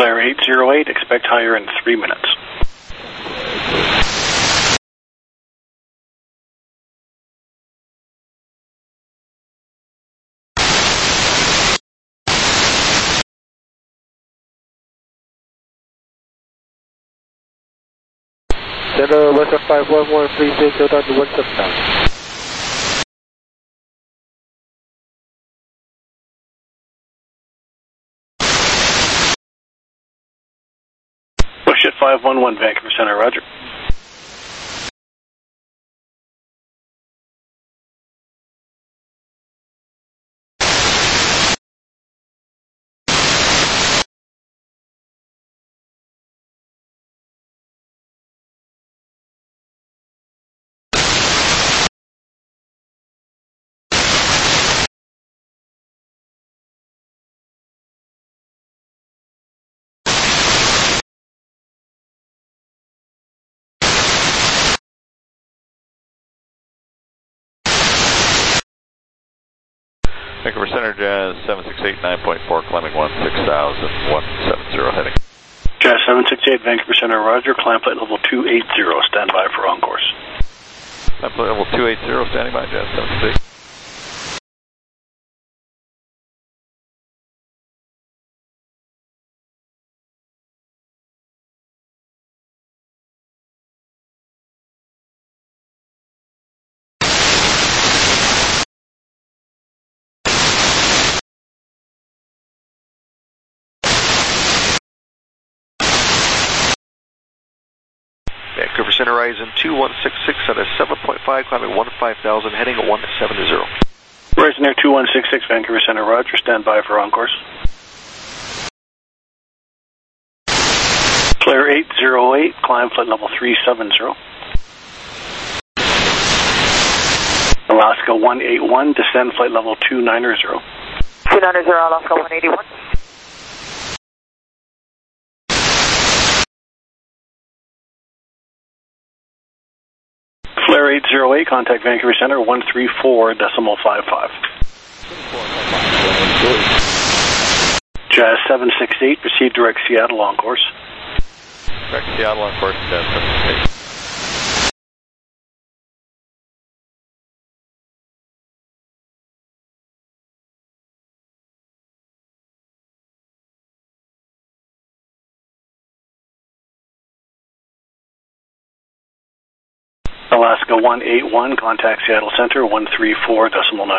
Flare 808, expect higher in 3 minutes. Center Western 511, please take your time to 179. Push it 511, Vancouver Center, roger. Vancouver Center, Jazz 768, 9.4, climbing 16000, 170 heading. Jazz 768, Vancouver Center, roger. Climb flight level 280, stand by for on course. Climb flight level 280, standing by, Jazz 768. Vancouver Center, Horizon 2166 at a 7.5, climbing 15,000, heading at 170. Horizon Air 2166, Vancouver Center, roger. Stand by for on course. Flare 808, climb flight level 370. Alaska 181, descend flight level 290. 290, Alaska 181. Flare 808, contact Vancouver Center 134.55. Jazz 768, proceed direct Seattle on course. Direct Seattle on course, Jazz 768. Alaska 181, contact Seattle Center 134.905.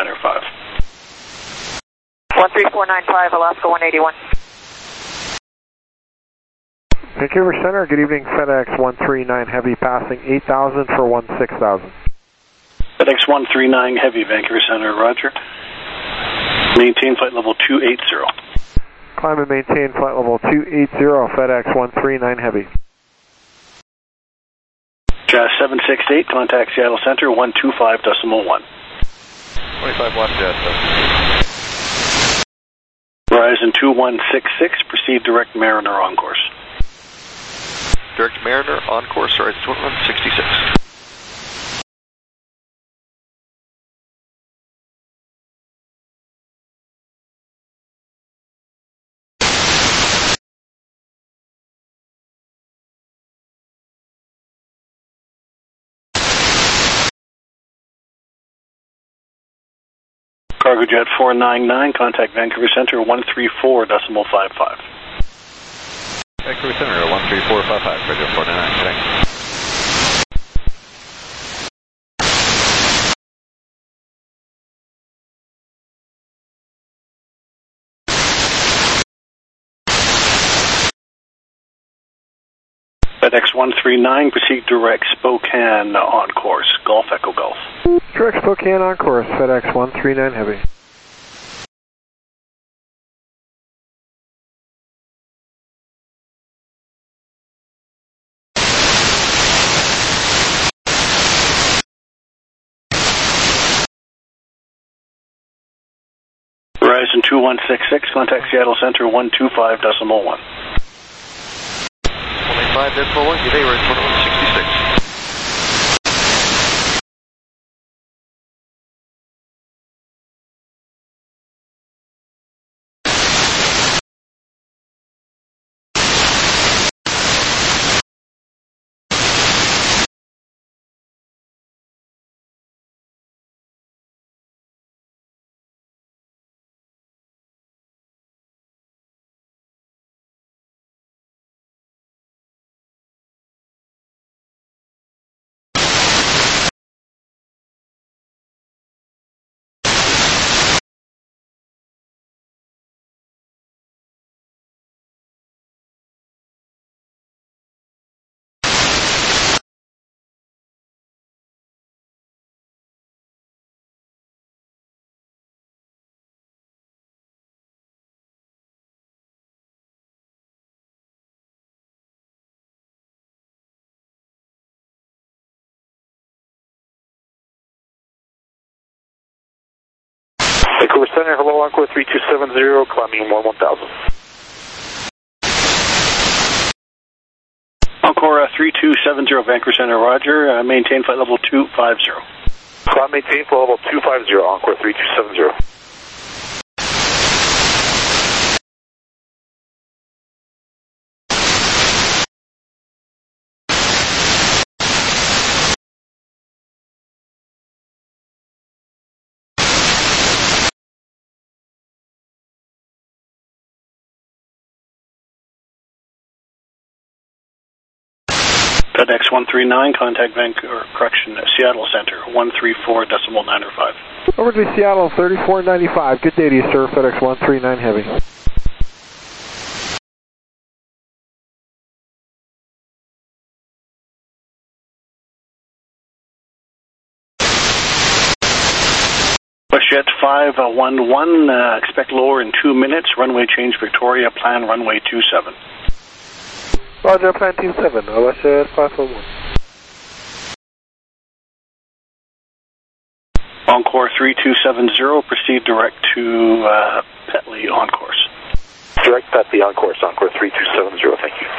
13495, Alaska 181. Vancouver Center, good evening, FedEx 139 Heavy passing 8,000 for 16,000. FedEx 139 Heavy, Vancouver Center, roger. Maintain flight level 280. Climb and maintain flight level 280, FedEx 139 Heavy. Jazz 768, contact Seattle Center 125.1. 25 watts, Jazz 768. Horizon 2166, proceed direct Mariner on course. Direct Mariner on course, Horizon 2166. Cargo Jet 499, contact Vancouver Center 134.55. Vancouver Center 13455, Radio 499, connect. FedEx 139, proceed direct Spokane on course. Golf Echo Golf. Direct Spokane on course, FedEx 139 Heavy. Horizon 2166, contact Seattle Center 125.1. 185.1, today we're at 2166. Vancouver Center, hello, Encore 3270, climbing 1000. Encore 3270 Vancouver Center, roger. Maintain flight level 250. Climb maintain flight level 250, Encore 3270. FedEx 139, contact Vancouver, Seattle Center, 134.905. Over to Seattle, 3495. Good day to you, sir. FedEx 139 Heavy. WestJet 511, expect lower in 2 minutes. Runway change Victoria, plan runway 27. Roger, plan Team 7, WestJet 511. Encore 3270, proceed direct to Petley on course. Direct Petley on course, Encore 3270, thank you.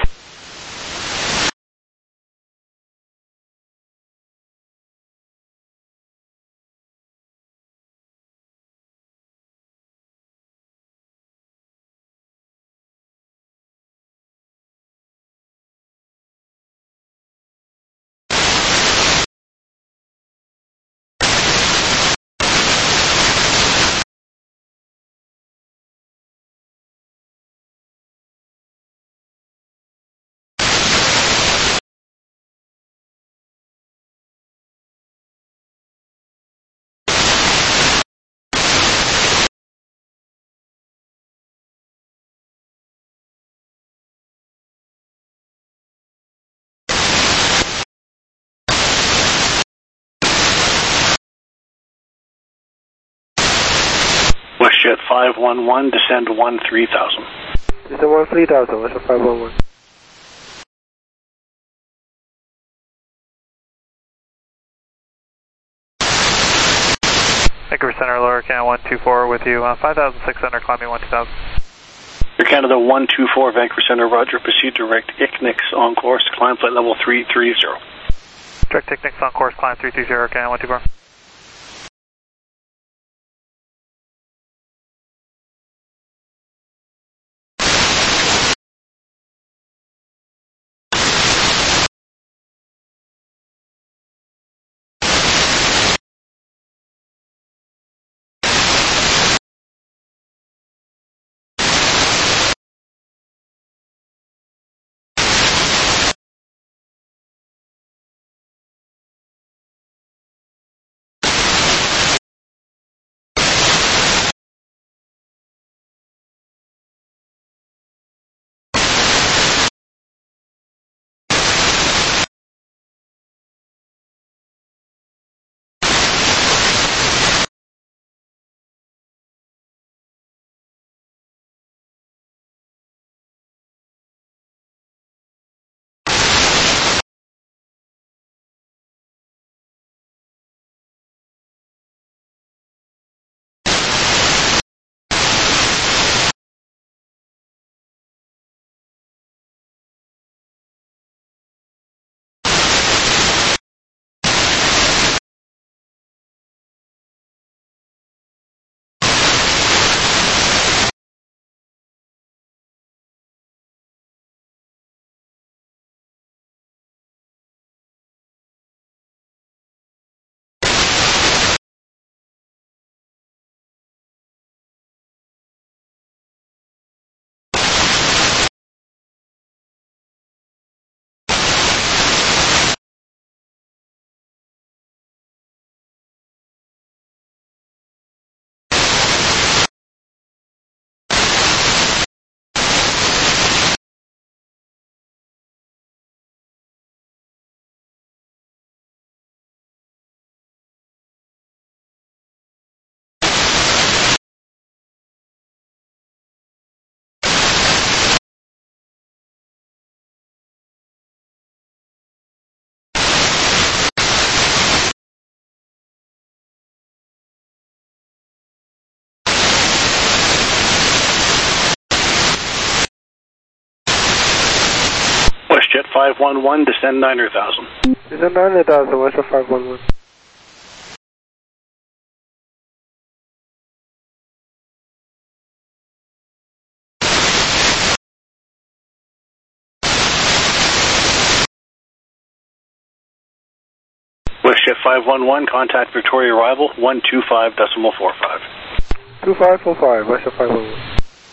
WestJet 511, descend 13,000. Descend 13,000, WestJet 511. Vancouver Center, Lower Canada 124 with you, 5,600, climbing 1,000. Air Canada 124, Vancouver Center, roger, proceed direct ICNIX on course, climb flight level 330. Direct ICNIX on course, climb 330, Canada 124. WestJet 511, descend 9,000. Descend 9,000, WestJet 511. WestJet 511, contact Victoria arrival 125.45. 2545, WestJet 511.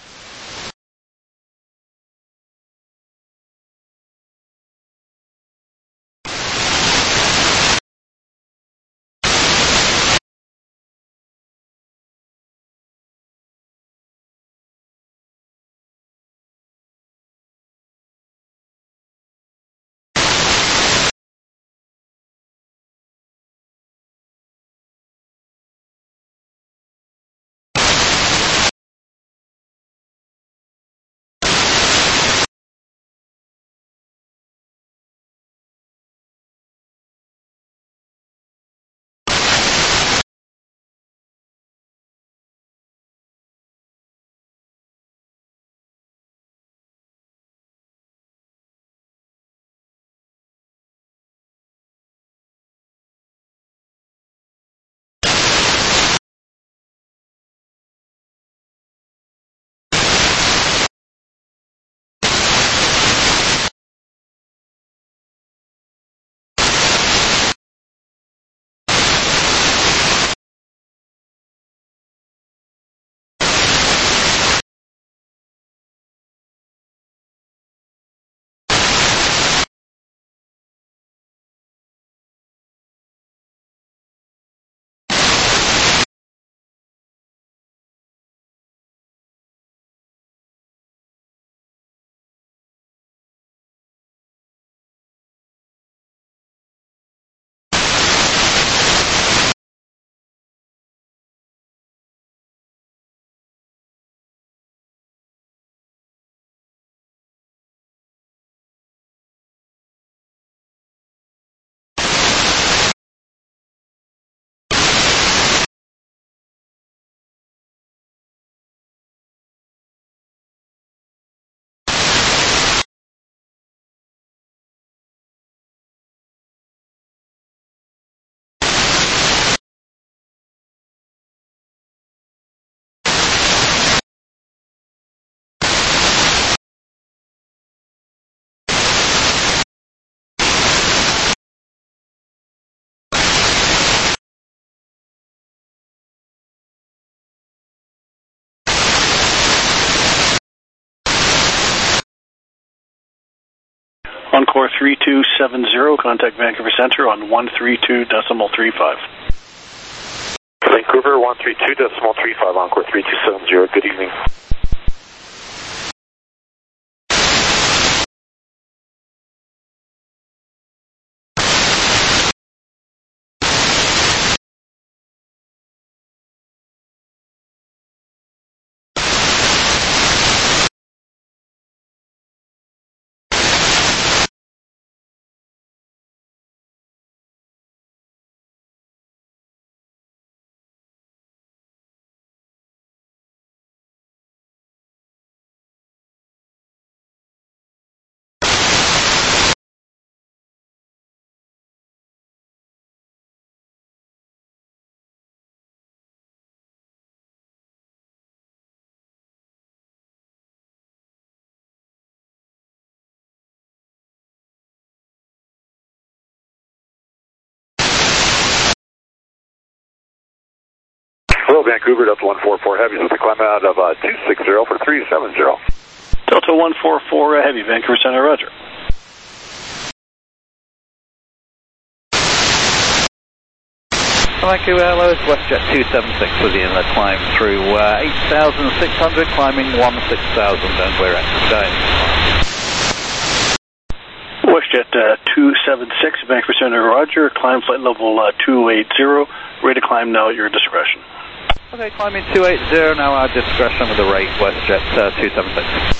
Encore 3270, contact Vancouver Center on 132.35. Vancouver 132.35, Encore 3270, good evening. Hello, Vancouver, Delta 144 Heavy, with the climb out of 260 for 370. Delta 144 Heavy, Vancouver Center, roger. Vancouver, hello, it's WestJet 276 with the inlet climb through 8,600, climbing 16,000, and we're at today. WestJet 276, Vancouver Center, roger. Climb flight level 280, rate of climb now at your discretion. Okay, climbing 280, now our discretion with the rate, WestJet 276.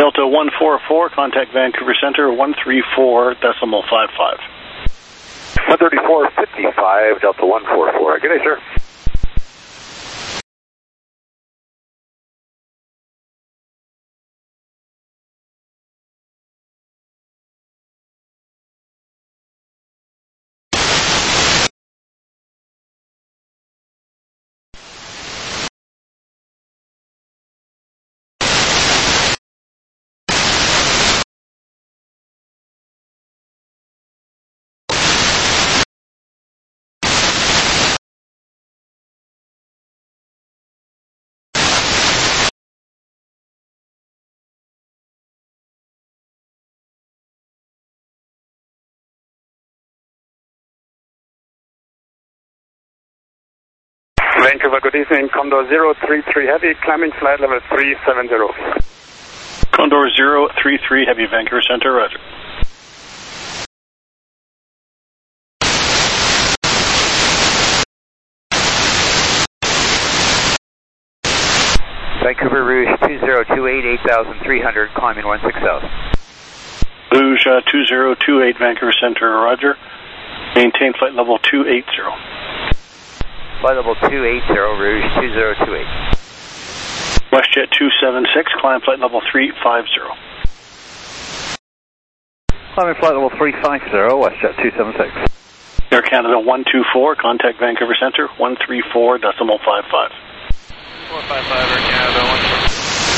Delta 144, contact Vancouver Center 134.55. 134.55, Delta 144. Good day, sir. Vancouver, good evening. Condor 033 Heavy, climbing flight level 370. Condor 033 Heavy, Vancouver Center, roger. Vancouver Rouge 2028, 8,300, climbing 16,000. Rouge 2028 Vancouver Center, roger. Maintain flight level 280. Flight level 280, Rouge 2028. WestJet 276, climb flight level 350. Climbing flight level 350, WestJet 276. Air Canada 124, contact Vancouver Center 134.55. 455 Air Canada 124.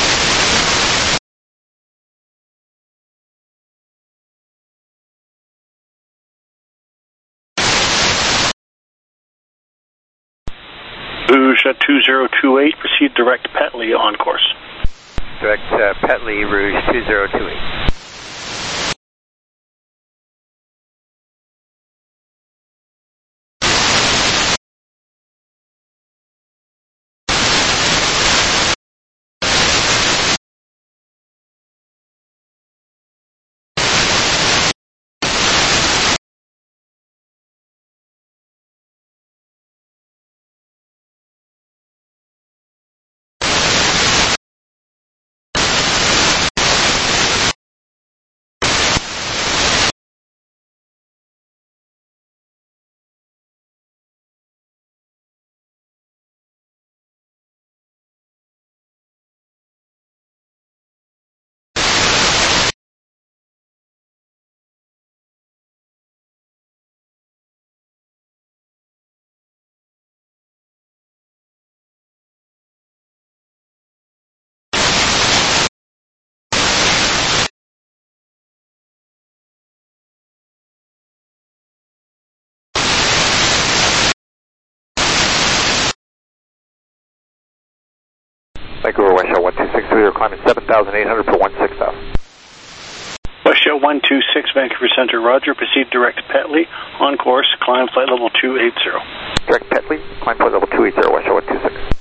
Rouge 2028, proceed direct Petley on course. Direct Petley, Rouge 2028. Vancouver WestJet 1263, you're climbing 7,800 for 16,000. WestJet 126 Vancouver Center, roger. Proceed direct Petley on course. Climb flight level 280. Direct Petley, climb flight level 280, WestJet 126.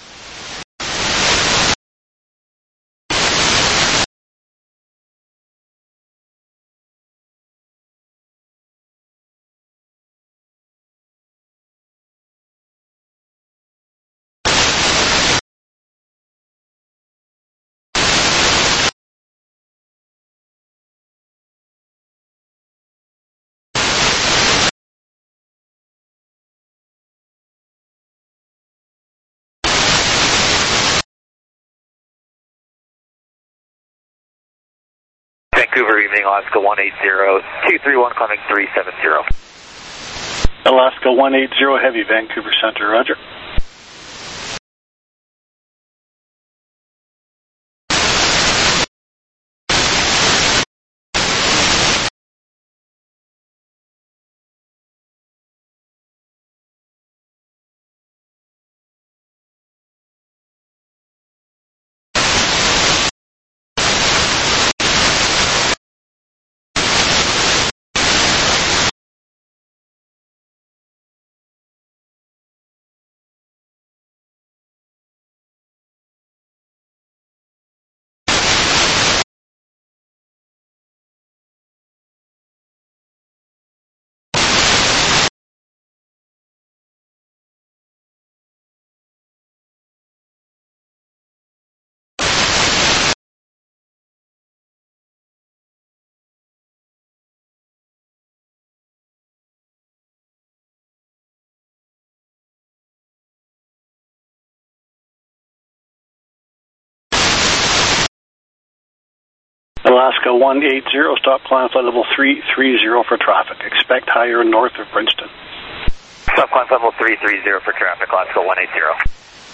Vancouver, evening, Alaska 180, 231, climbing 370. Alaska 180 Heavy, Vancouver Center, roger. Alaska 180, stop climb flight level 330 for traffic. Expect higher north of Princeton. Stop climb flight level 330 for traffic, Alaska 180.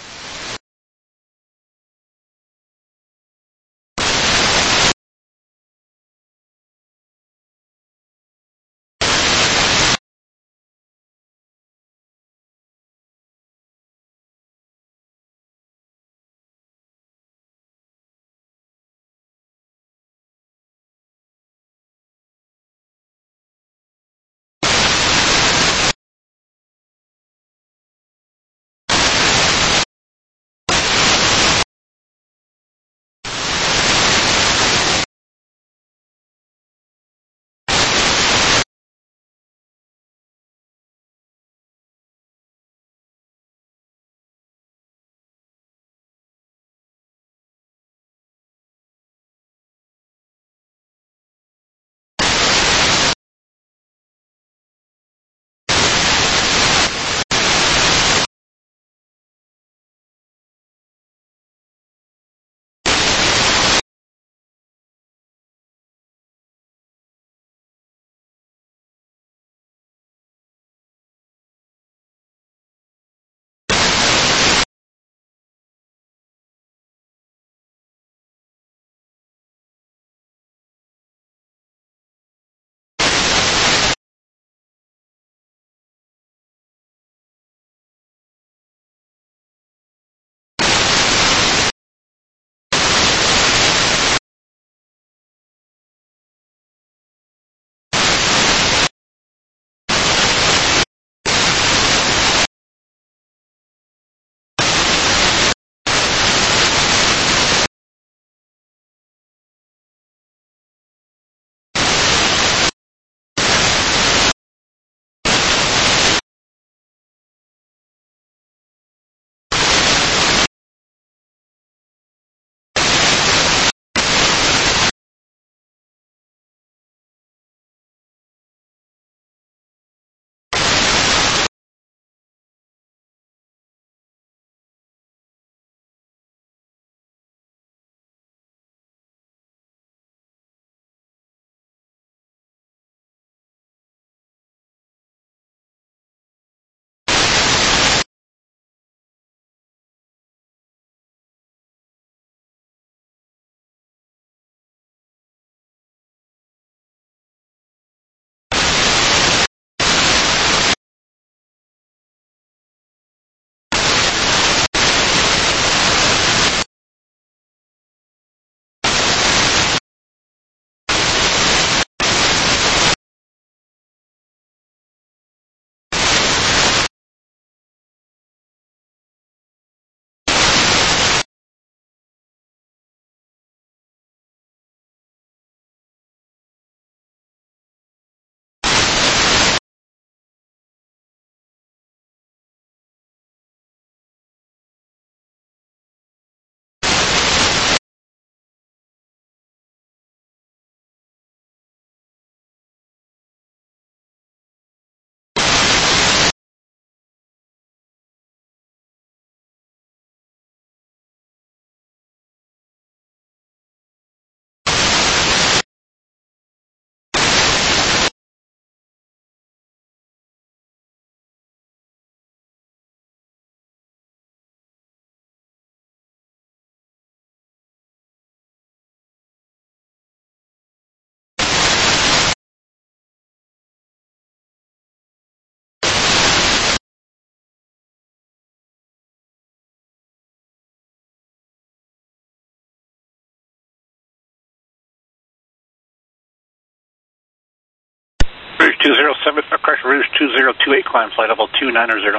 Rouge 207, correction, Rouge 2028, climb flight level 290.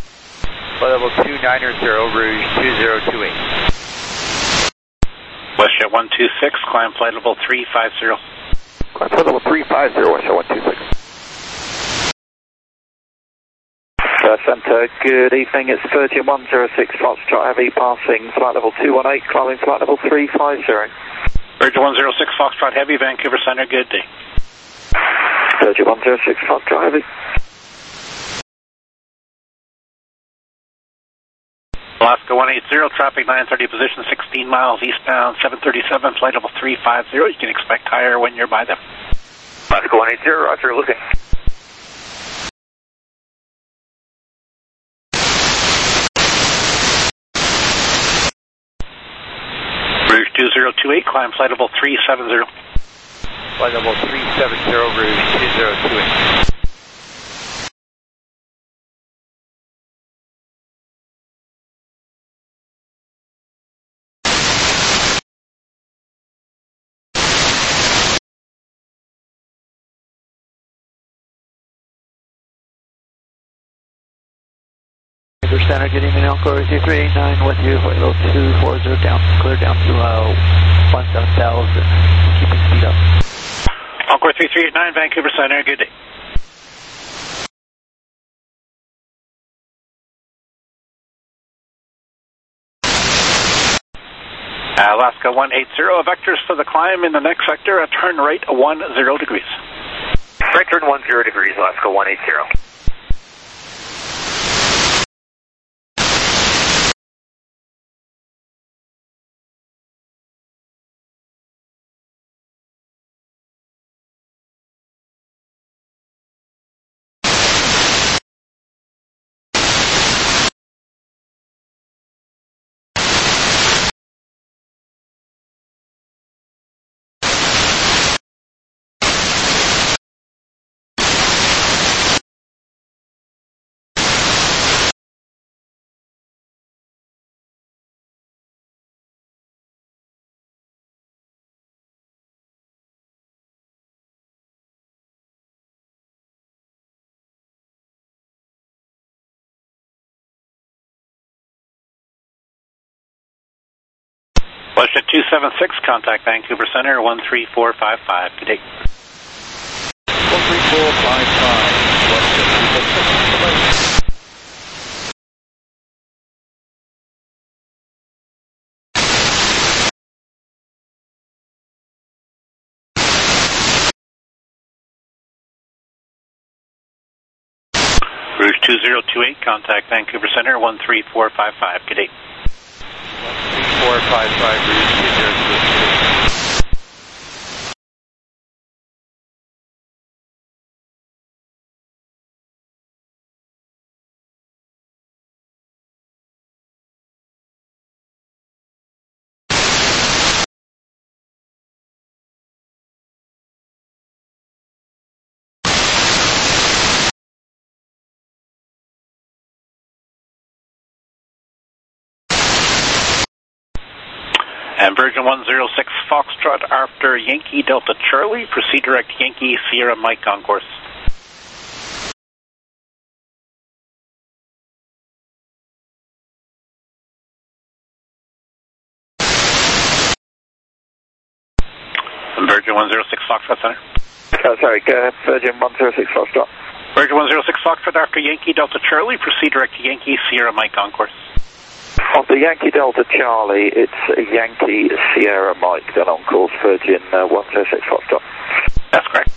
Flight level 290, Rouge 2028. WestJet 126, climb flight level 350. Climb flight level 350, WestJet 126. Centre, good evening, it's Virgin 106 Foxtrot Heavy passing flight level 218, climbing flight level 350. Virgin 106 Foxtrot Heavy, Vancouver Center, good day. Virgin 106 Foxtrot Heavy. Alaska 180, traffic 930, position 16 miles eastbound, 737, flight level 350. You can expect higher when you're by them. Alaska 180, roger, looking. Rouge 2028, climb flight level 370. Flight level 370, Rouge 2028. Center, good evening, Encore 2389 with you, flight level 240 down, clear down to 17,000, keeping speed up. Encore 3389, Vancouver Center, good day. Alaska 180, vectors for the climb in the next sector, a turn right 10 degrees. Right turn 10 degrees, Alaska 180. WestJet 276, contact Vancouver Center, 13455. Good day. 13455. Rouge 2028, contact Vancouver Center, 13455. Good day. 13455, Rouge 2028. And Virgin 106 Foxtrot after Yankee Delta Charlie, proceed direct Yankee Sierra Mike on course. And Virgin 106 Foxtrot Center. Sorry, go ahead, Virgin 106 Foxtrot. Virgin 106 Foxtrot after Yankee Delta Charlie, proceed direct Yankee Sierra Mike on course. On the Yankee Delta Charlie, it's Yankee Sierra Mike, then on course Virgin 106 Foxtrot. That's correct.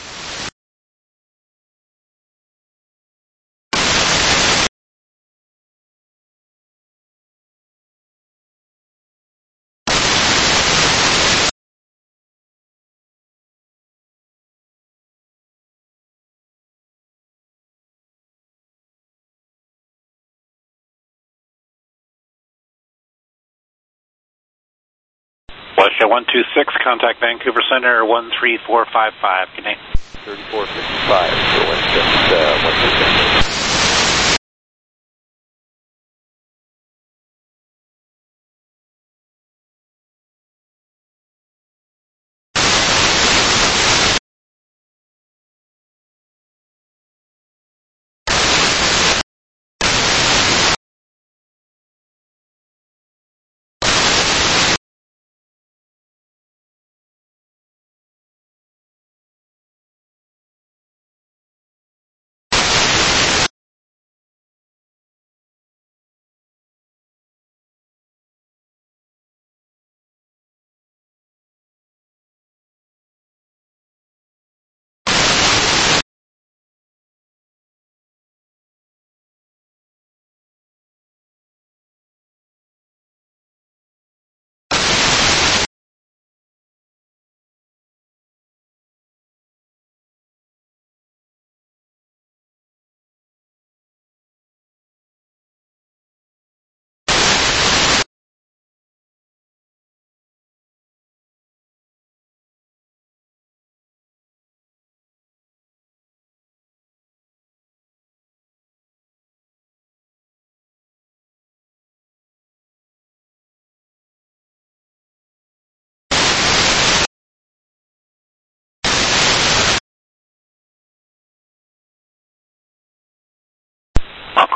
WestJet 126, contact Vancouver Center, 13455. Good night. 3455 for WestJet 126.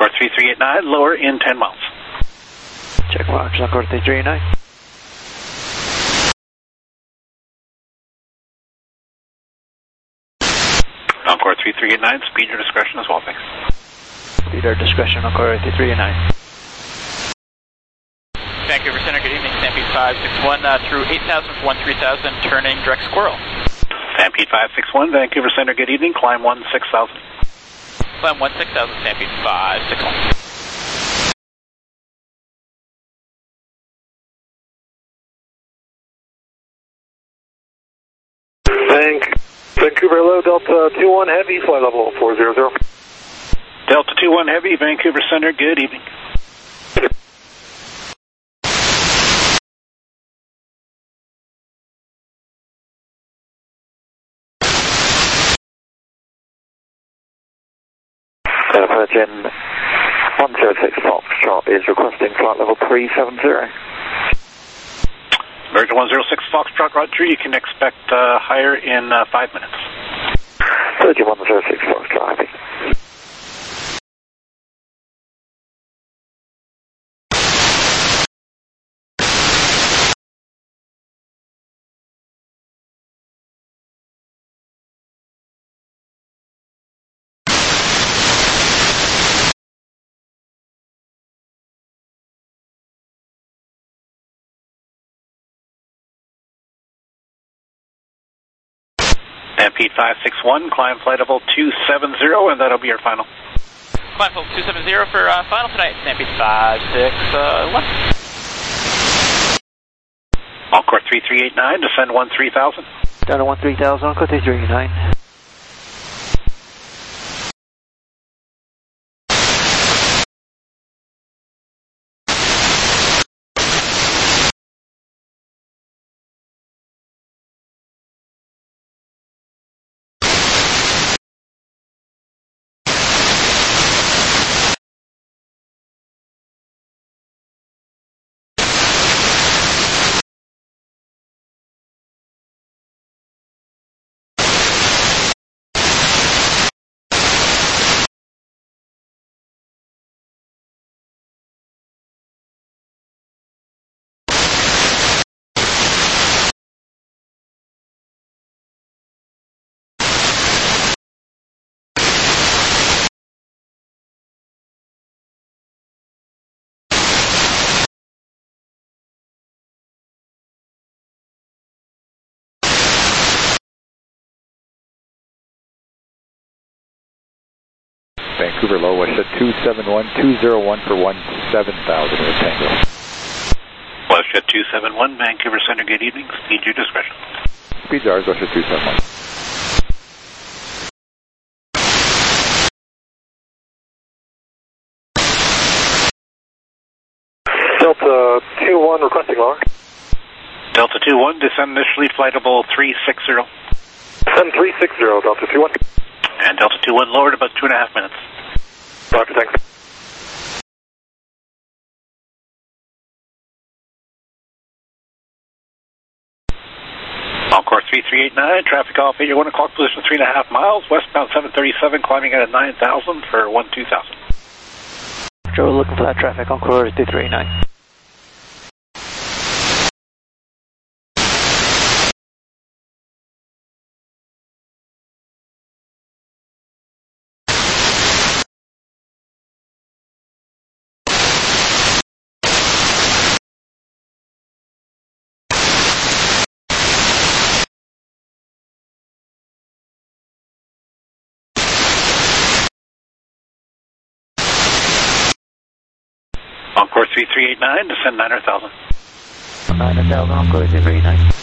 Encore 3389, lower in 10 miles. Check launch, Encore 3389. Encore 3389, speed your discretion as well, thanks. Speed our discretion, Encore 3389. Vancouver Center, good evening. Stampede 561 through 8,000 for 13,000, turning direct squirrel. Stampede 561, Vancouver Center, good evening. Climb 16,000. Climb 16,000, Stampede 561. Vancouver hello, Delta 21 Heavy, flight level 400. Delta 21 Heavy, Vancouver Center, good evening. Virgin 106 Foxtrot is requesting flight level 370. Virgin 106 Foxtrot, Roger, you can expect higher in 5 minutes. Virgin 106 Foxtrot, Heavy. Stampede 561, climb flight level 270, and that'll be your final. Climb level 270 for final tonight, Stampede 561. Encore 3389, descend 13,000. Down to 13,000, Encore 3389. Vancouver low, West 271, 201 for 17,000 with Tango. Westjet 271, Vancouver Center, good evening. Speed your discretion. Speed's ours, Westjet 271. Delta 21 requesting lower. Delta 21, descend initially, flight level 360. Descend 360, Delta 21. And Delta 21 lowered about 2.5 minutes. Roger, thanks. Encore 3389, traffic off 81 o'clock, position 3.5 miles, westbound 737, climbing at 9,000 for 12,000. Joe, looking for that traffic, Encore 3389. Encore 3389, descend 9,000. 9,000, Encore 3389.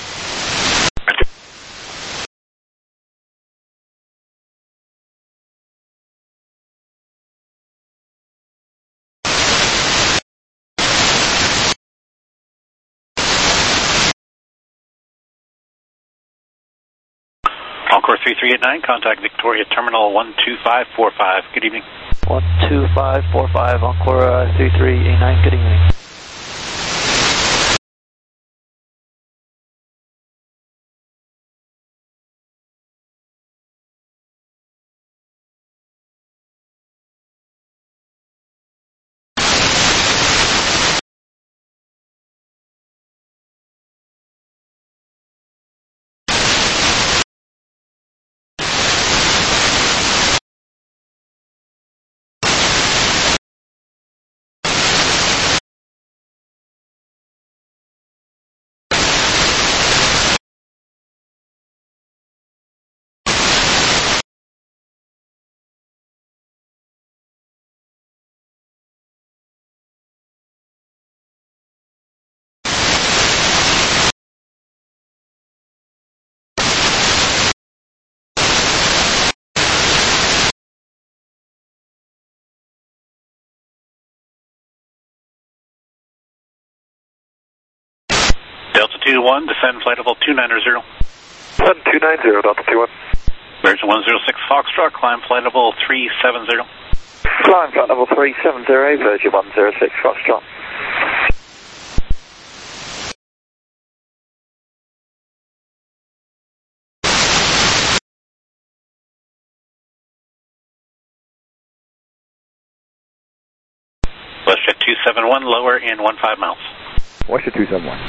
Encore 3389, contact Victoria Terminal 12545. Good evening. 12545, Encore 3389, good evening. 21, descend flight level 290. Descend 290, Delta 21. Bears 106 Foxtrot, climb flight level 370. Climb flight level 370, Virgin 106 Foxtrot. WestJet 271, lower in 15 miles. WestJet 271.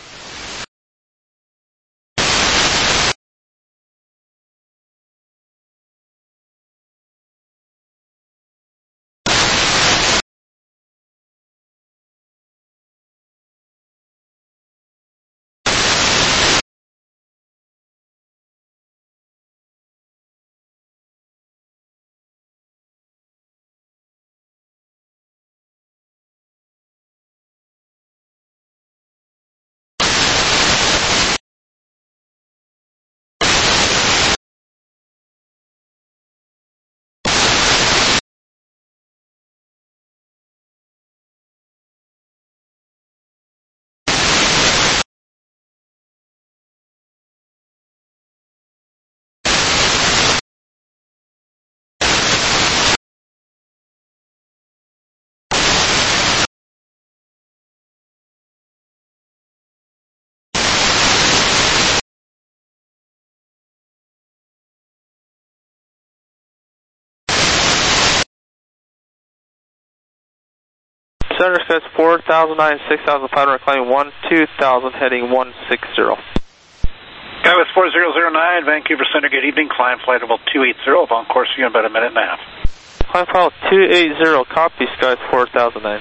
Center Sky's 4,009, 6,500, climbing 12,000, heading 160. Skywest 4009, Vancouver Center, good evening. Climb flight level 280, on course for you in about a minute and a half. Climb flight 280, copy, Sky's 4,009.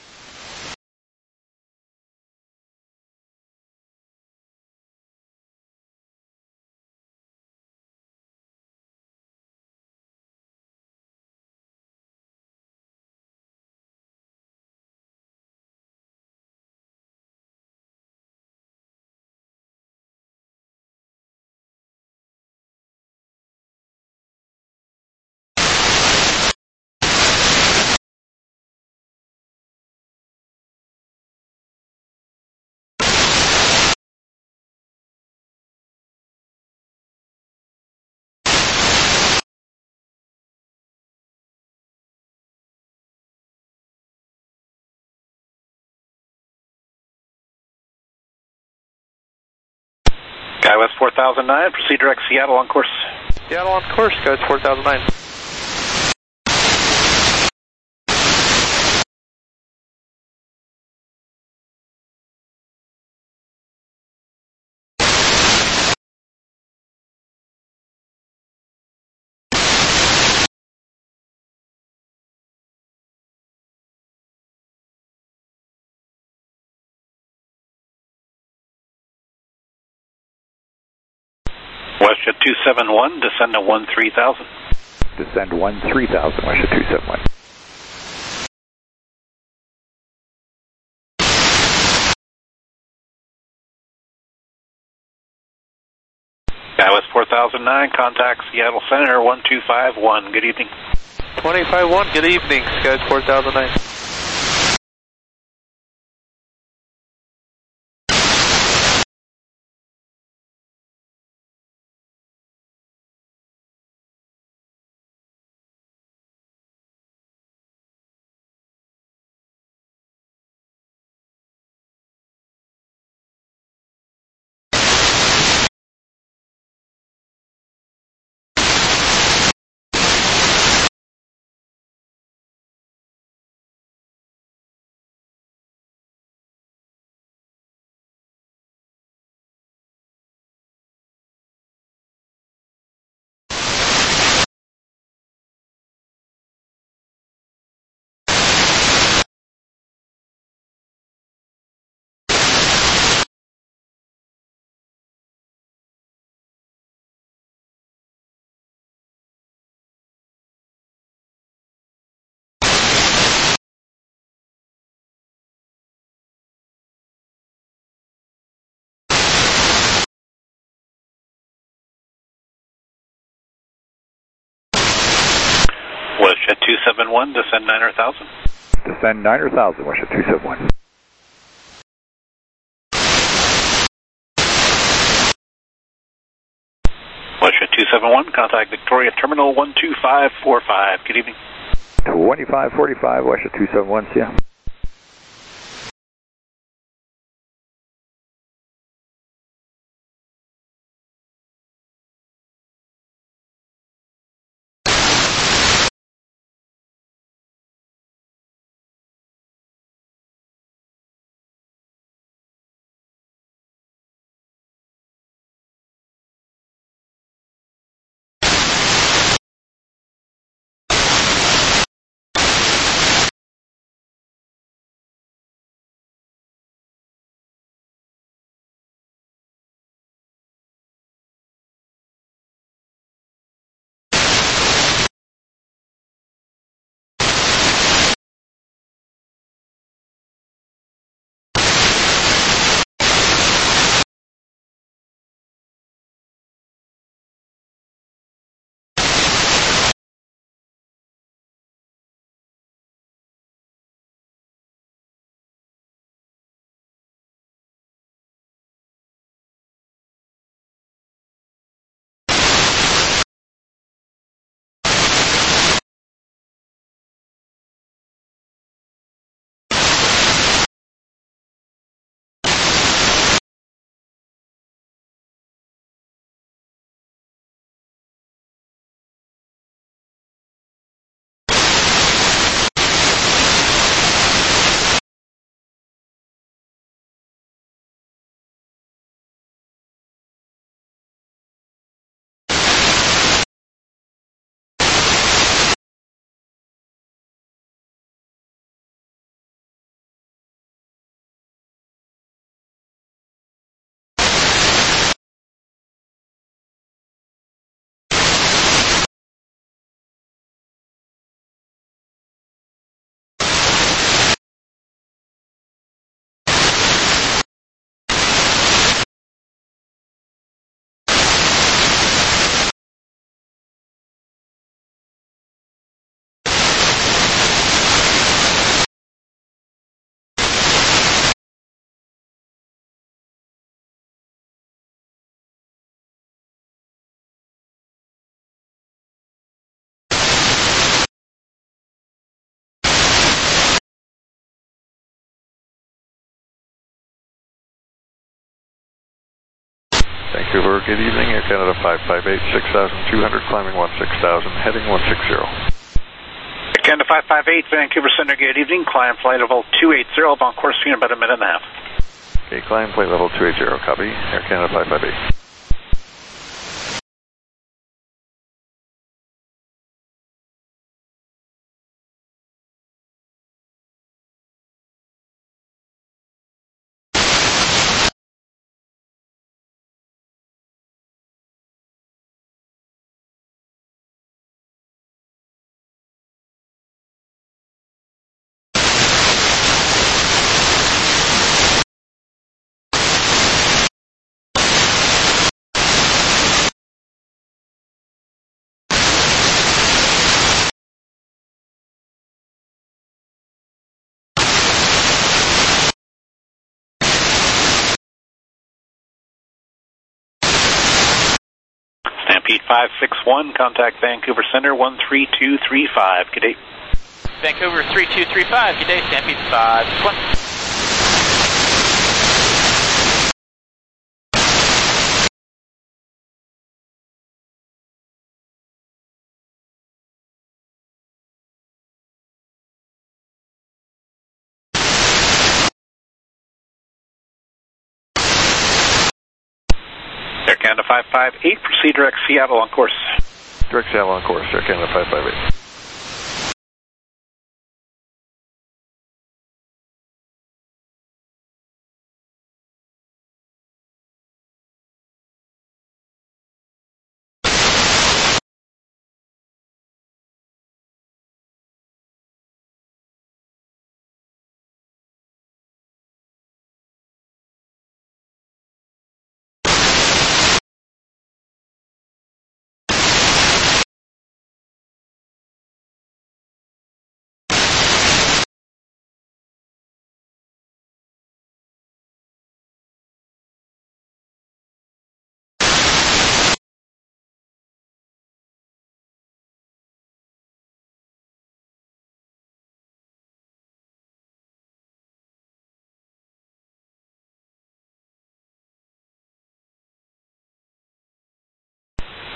Skywest 4009, proceed direct Seattle on course. Seattle on course, Sky's 4,009. WestJet 271, descend to 13,000. Descend 13,000, WestJet 271. Skywest 4009, contact Seattle Center 1251. Good evening. 251, good evening, Sky's 4,009. WestJet 271, descend 9,000. Descend 9,000, WestJet 271. 271, contact Victoria Terminal 12545. Good evening. 2545, West 271, see ya. Vancouver, good evening, Air Canada 558, 6,200, climbing 16,000, heading 160. Air Canada 558, Vancouver Center, good evening, climb flight level 280, on course for about a minute and a half. Okay, climb flight level 280, copy, Air Canada 558. Stampede 561, contact Vancouver Center 13235. Good day. Vancouver 3235, good day, Stampede 561. Air Canada 558, proceed direct Seattle on course. Direct Seattle on course, Air Canada 558.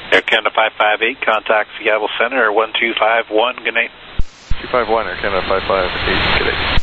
Air Canada 558, contact Seattle Center 1251, good night. 251, Air Canada 558, good night.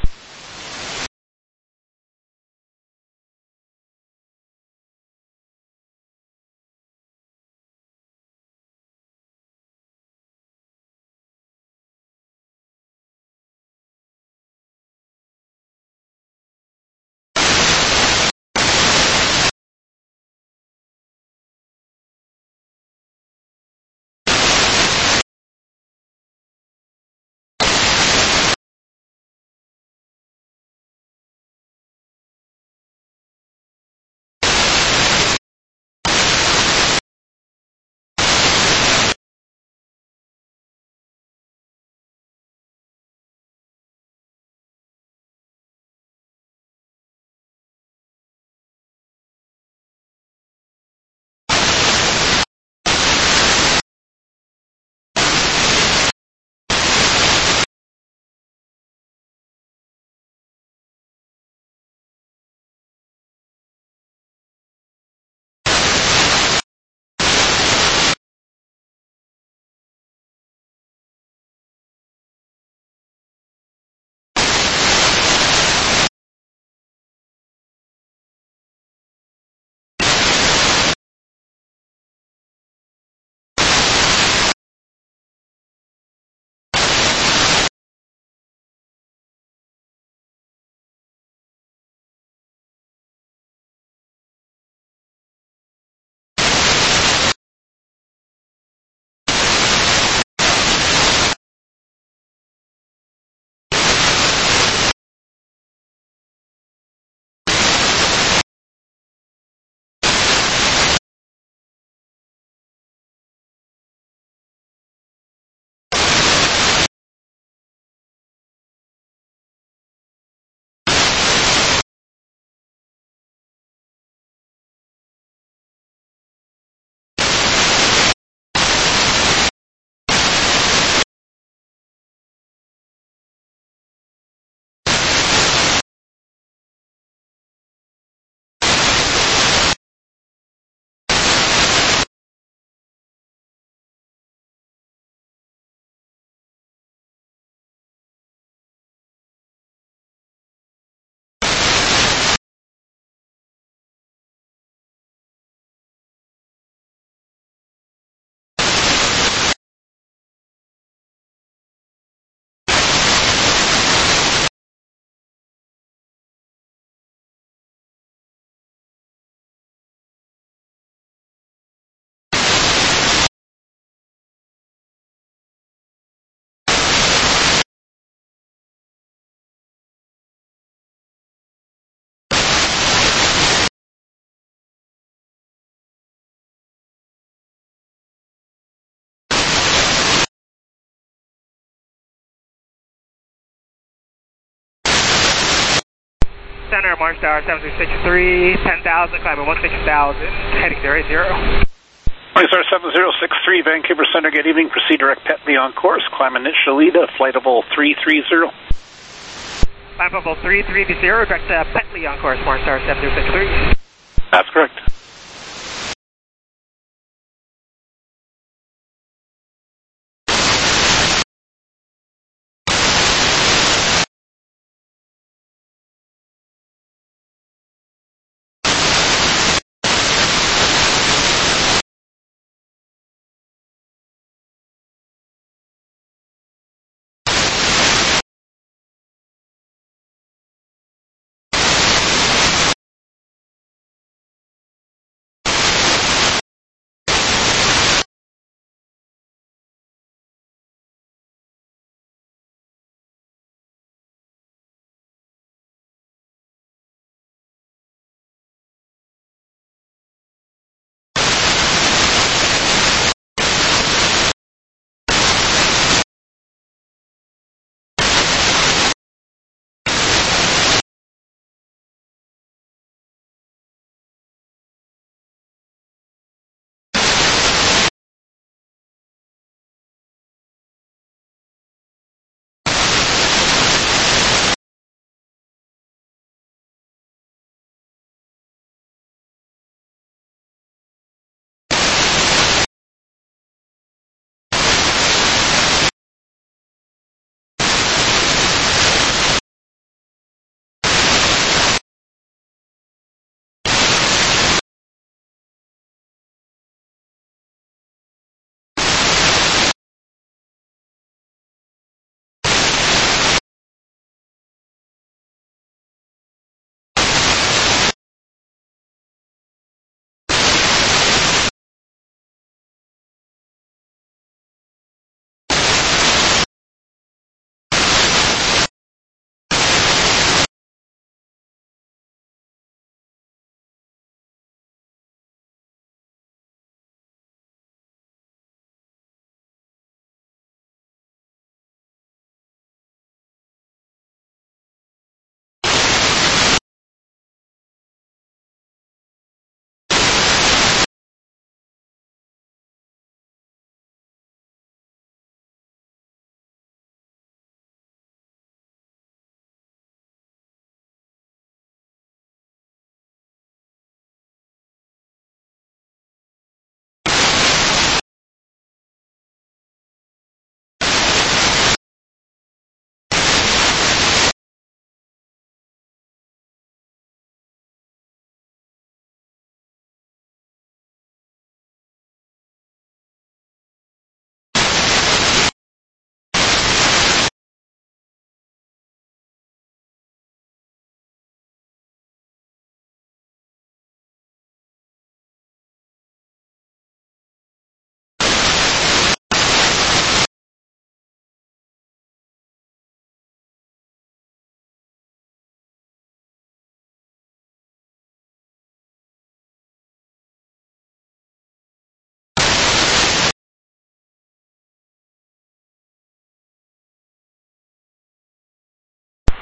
Center, March Tower 7663, 10,000, climbing 16,000, heading 080. Star 7063, Vancouver Center, good evening. Proceed direct Petley on course. Climb initially to flight level 330. Climb level 330, direct Petley on course, March Tower 7063. That's correct.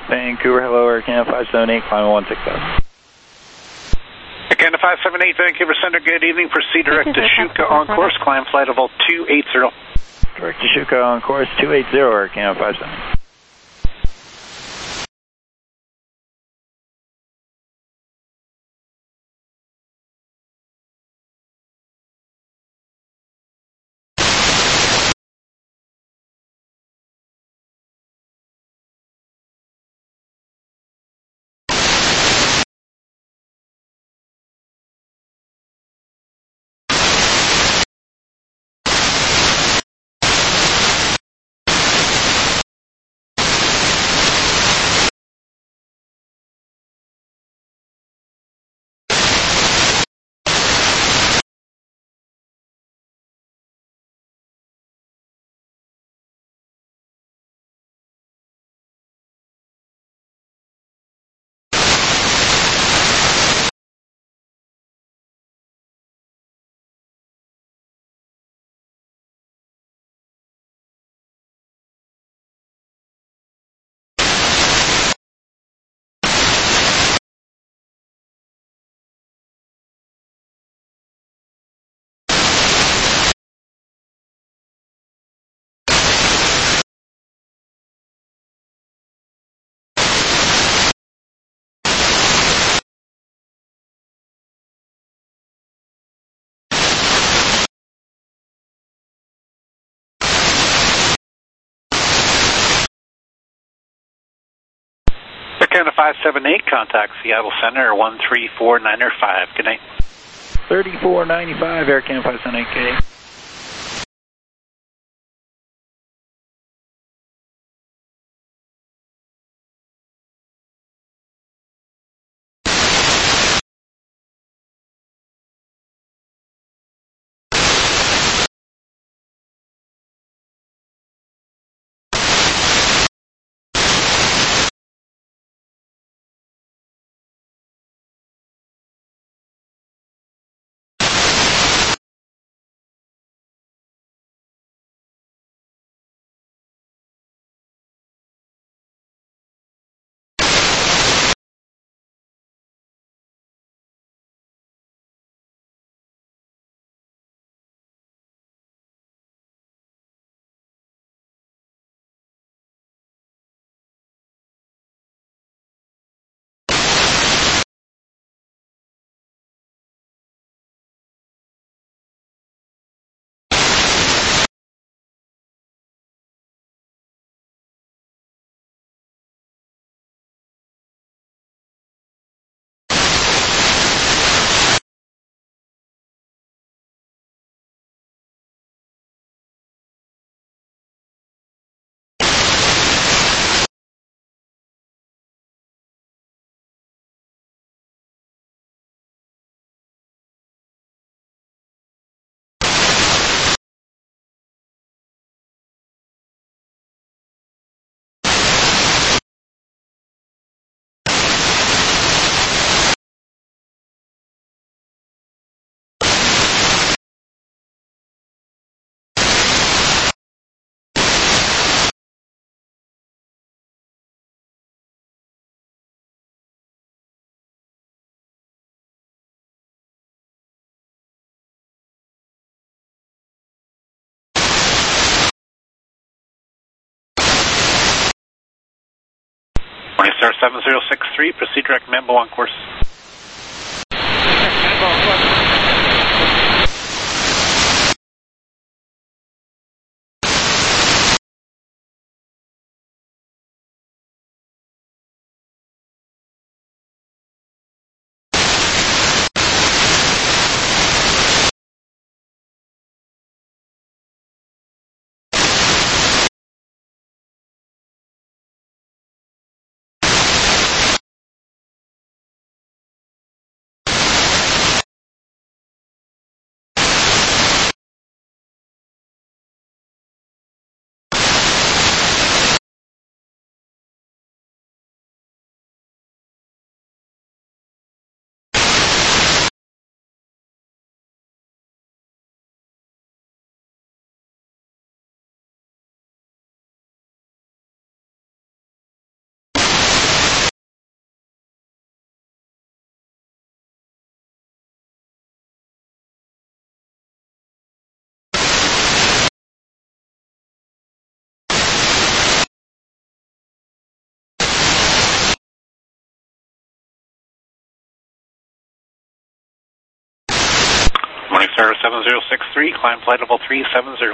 Vancouver, hello, Air Canada 578, climbing 16,000. Canada 578, Vancouver Center, good evening. Proceed direct to Shuka on course, climb flight level 280. Direct to Shuka on course 280, Air Canada 578. Canada 578, contact Seattle Center 13495. Good night. 3495, Air Canada 578, KD. Morningstar 7063, proceed direct Mambo on course. Mambo on course. Sir 7063, climb flight level 370.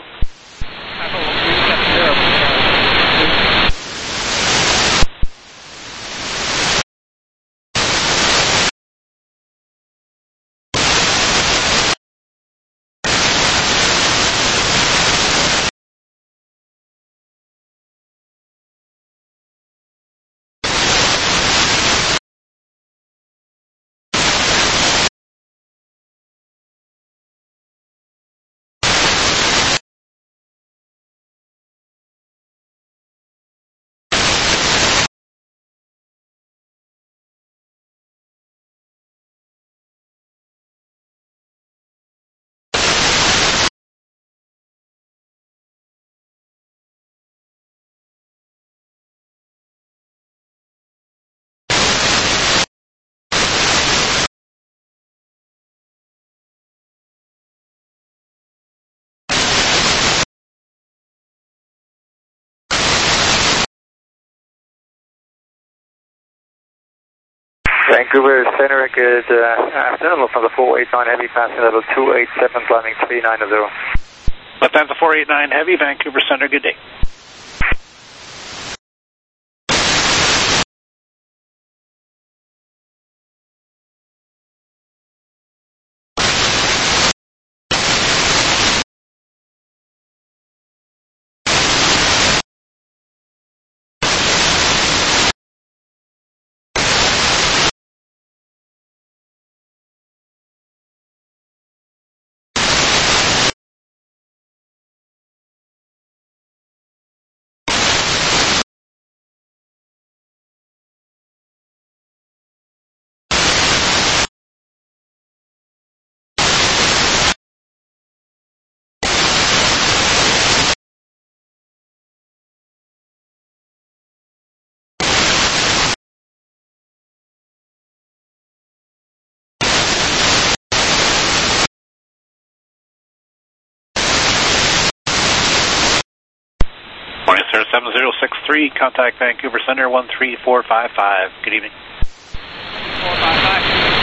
Vancouver Center, good afternoon. From the 489 Heavy, passing level 287, climbing 390. Lufthansa 489 Heavy, Vancouver Center, good day. Morning, sir. 7063, contact Vancouver Center 13455. Good evening. 455.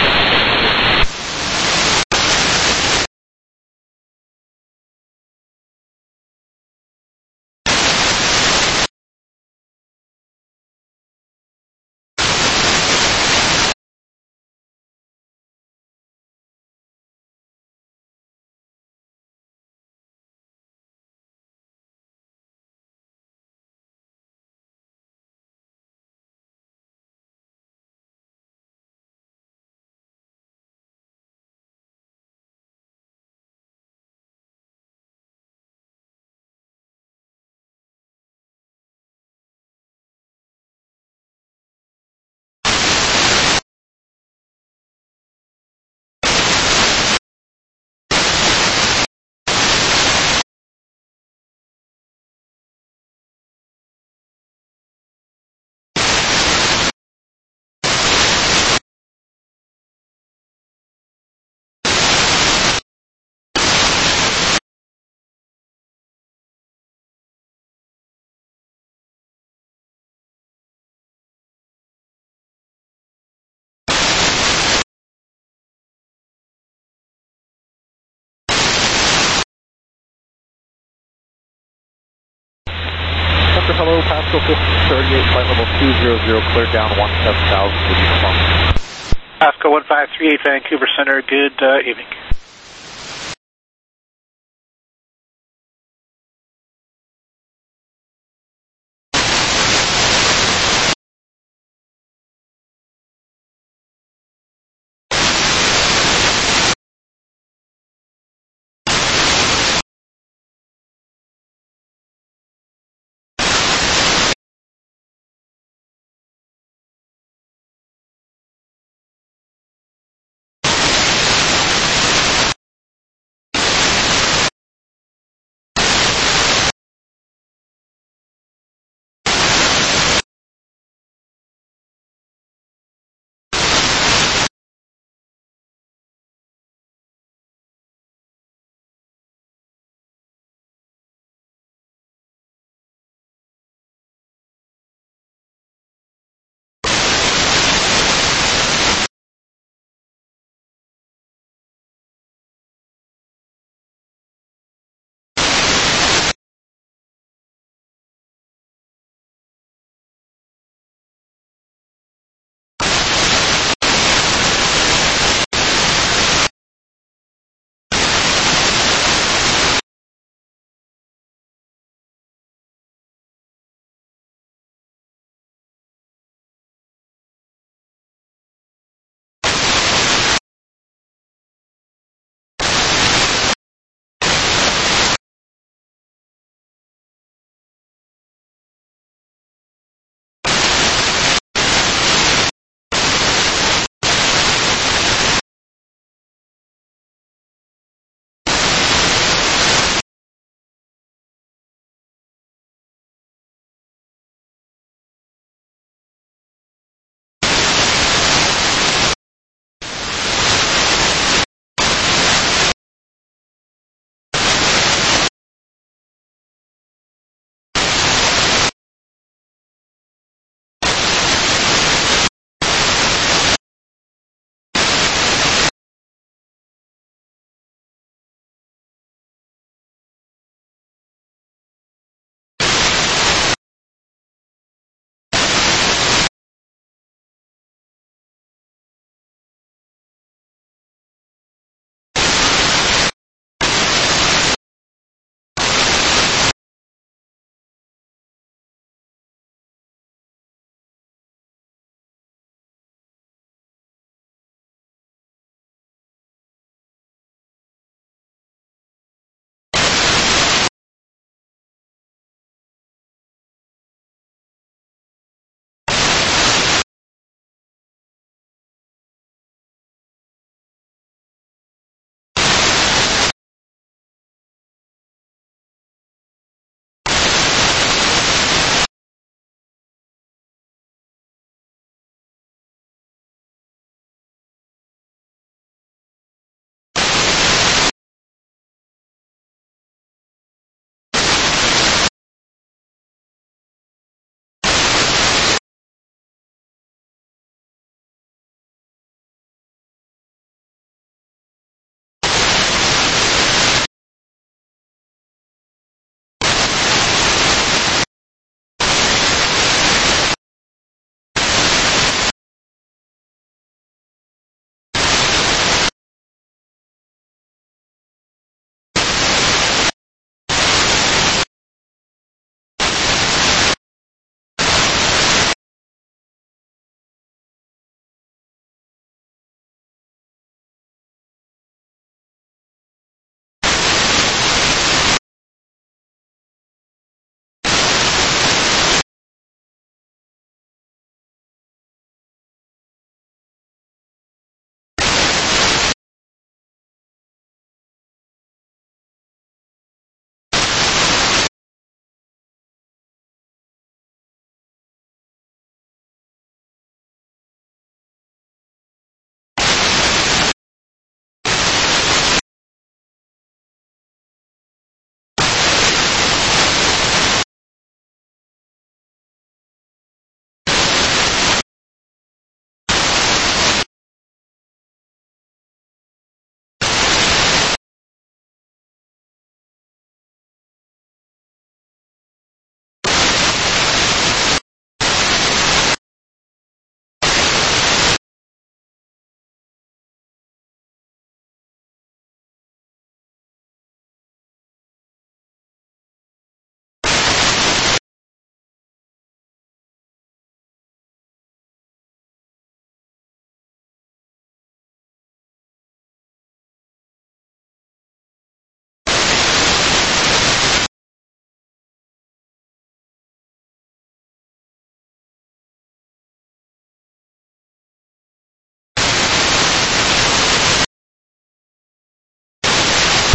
Hello, Pascal 38, flight level 200, cleared down 17,000, would you come on? Pascal 1538, Vancouver Center, good evening.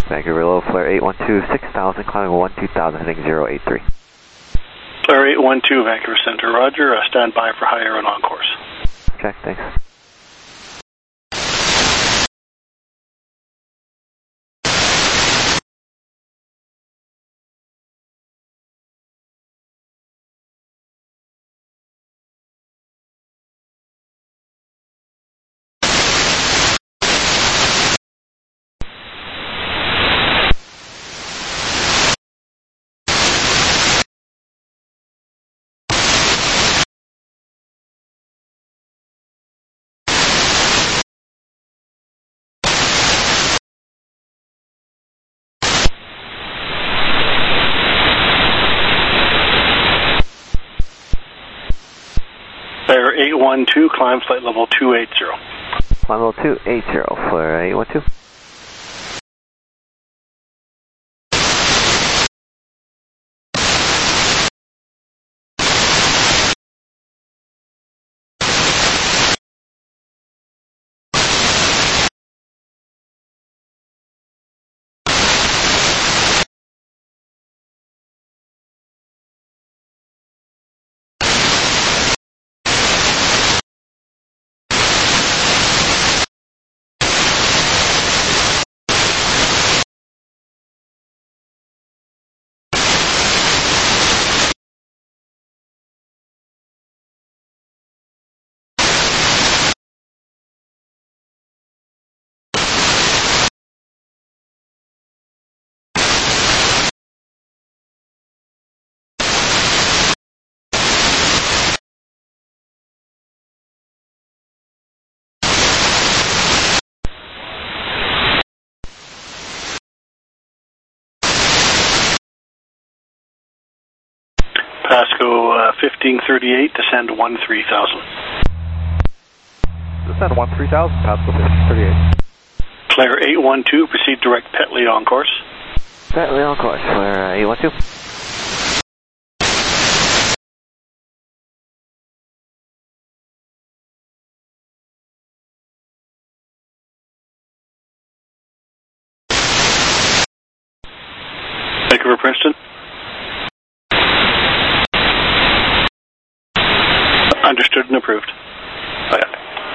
Vancouver low, flare 812, 6000, climbing 12000, heading 083. Flare 812, Vancouver Center, roger. Stand by for higher and on course. Check, thanks. Flare 812, climb flight level 280. Climb level 280, flare 812. Pasco 1538, descend 13,000. Descend 13,000, Pasco 1538. Flare 812, proceed direct Petley on course. Petley on course, flare 812. Vancouver Princeton. Understood and approved. Oh, yeah.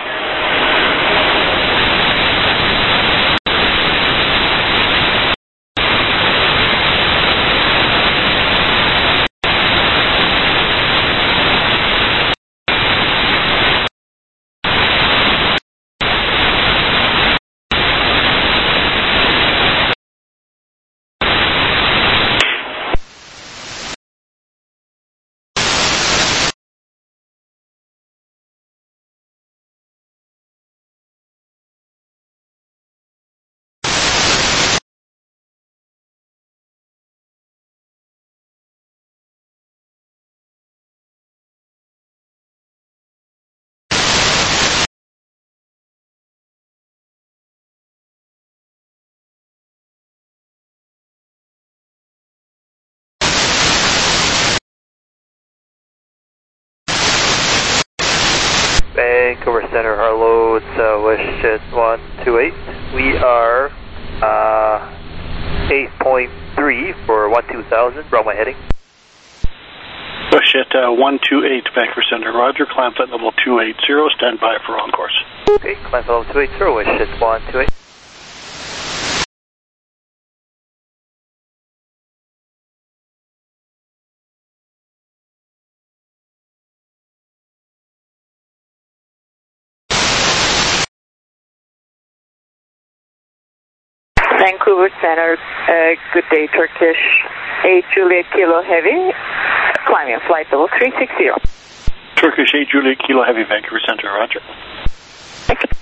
Vancouver Center, our loads, WestJet 128. We are 8.3 for 12,000, runway heading. WestJet 128, Vancouver Center, roger. Climb flight level 280, stand by for on course. Okay, climb flight level 280, WestJet 128. Vancouver Center, good day, Turkish 8 Juliet Kilo Heavy, climbing flight level 360. Turkish 8 Juliet Kilo Heavy, Vancouver Center, roger. Thank you.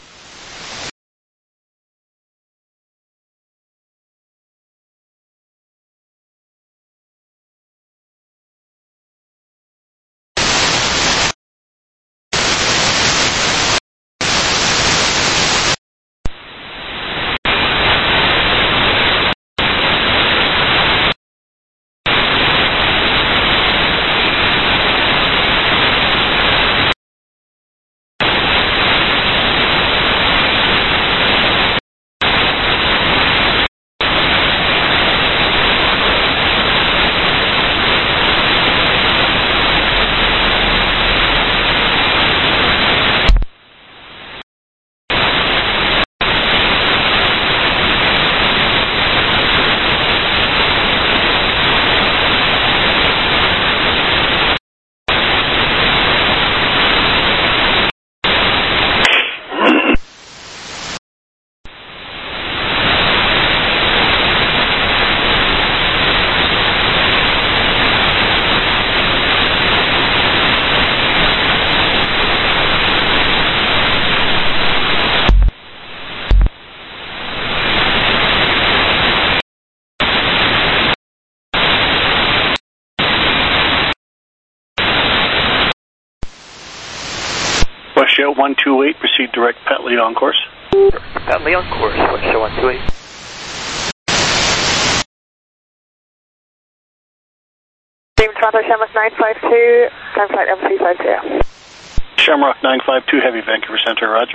128, proceed direct Petley on course. Petley on course, Westjet 128. Team Toronto Shamrock 952, time flight level 350. Shamrock 952, heavy Vancouver Center, roger.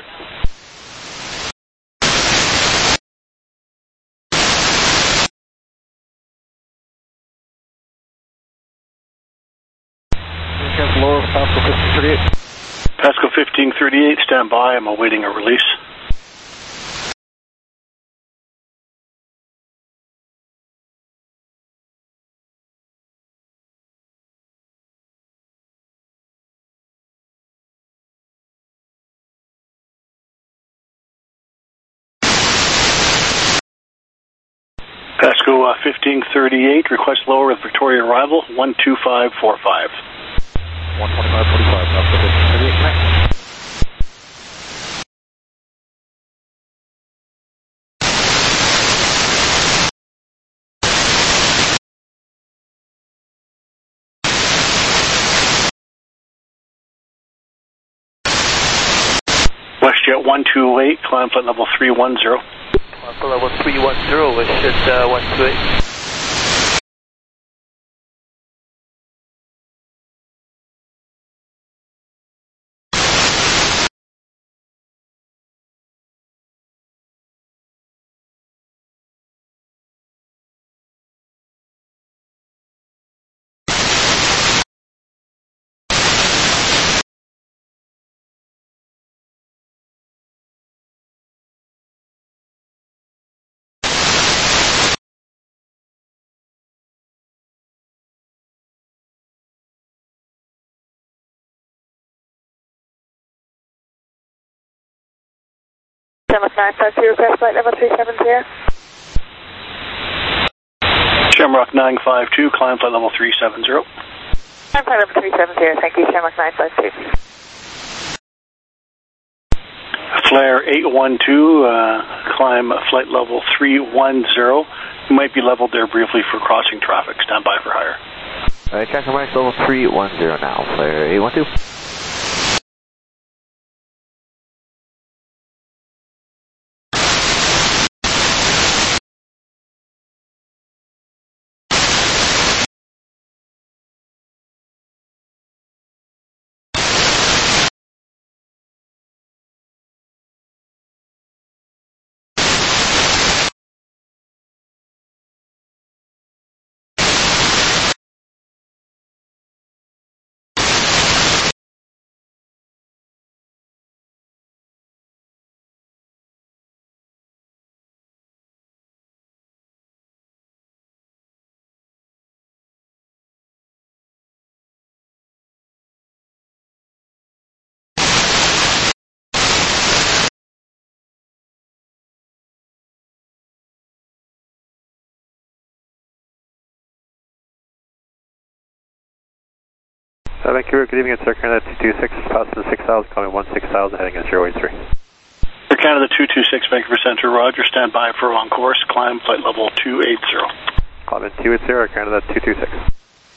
Lower Pascal 1538. Pascal 1538, stand by. I'm awaiting a release. Pascal 1538, request lower with Victoria arrival 12545. 125.45, Pascal 1538, connect. WestJet 128, climb flight level 310. Climb flight level 310, WestJet 128. Shamrock 952, request flight level 370. Shamrock 952, climb flight level 370. Climb flight level 370, thank you, Shamrock 952. Flare 812, climb flight level 310. You might be leveled there briefly for crossing traffic. Stand by for higher. Check max level 310 now, Flare 812. Vancouver, good evening, it's Air Canada 226, passing 6,000, coming 16,000, heading at 083. Air Canada 226, Vancouver Center, roger, stand by for on course, climb flight level 280. Climb in 280, Air Canada 226.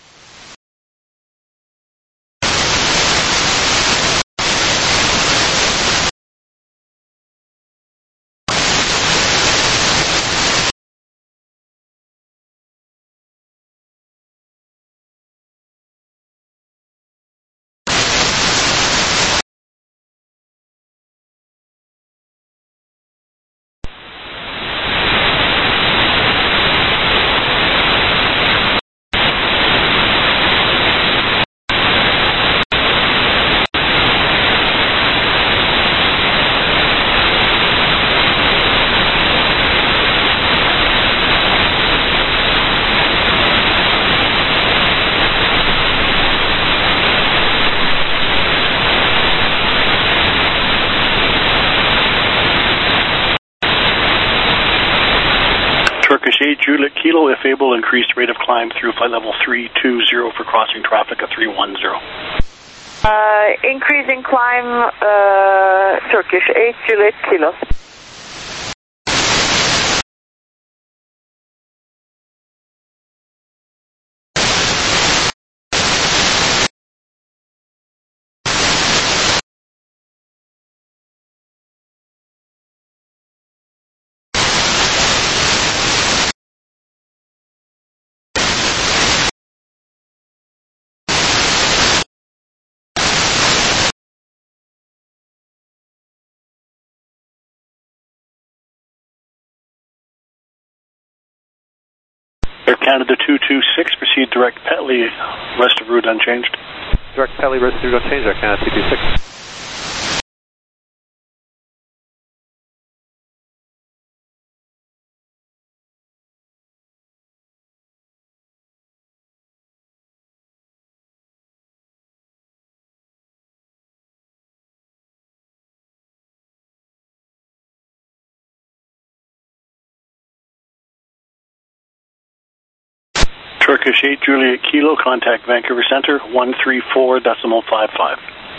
Turkish 8, Juliet Kilo, if able, increased rate of climb through flight level 320 for crossing traffic at 310. Increasing climb, Turkish 8, Juliet Kilo. Air Canada 226, proceed direct Petley, rest of route unchanged. Direct Petley, rest of route unchanged, Air Canada 226. Turkish 8 Juliet Kilo, contact Vancouver Center, 134.55.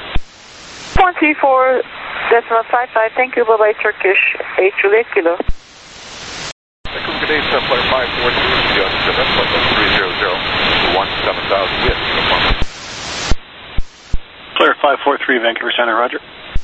134.55, thank you, bye-bye, Turkish 8 Juliet Kilo. Vancouver, good day, 7.543, Justin, that's flight level 300, 17,000, yes, Clear 543, Vancouver Center, roger.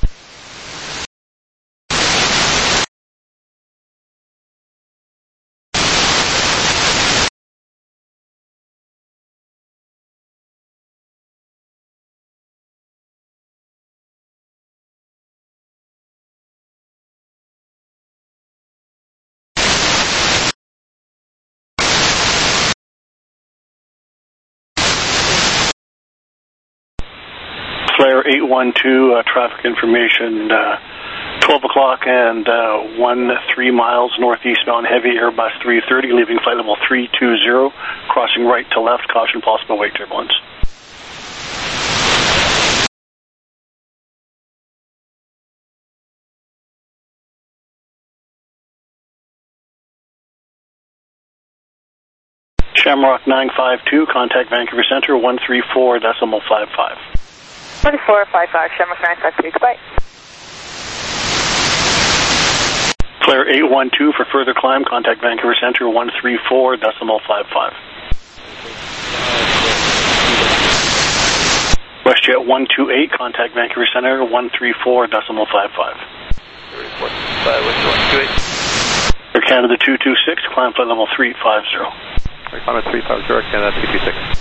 Flare 812, traffic information, 12 o'clock and 13 miles northeastbound heavy Airbus 330, leaving flight level 320, crossing right to left, caution possible wake turbulence. Shamrock 952, contact Vancouver Center, 134.55. 134.55, Shamrock 952, goodbye. Flare 812 for further climb, contact Vancouver Center, 134.55. WestJet 128, contact Vancouver Center, 134.55. Air Canada 226, climb flight level 350. Air Canada 350, Air Canada 226.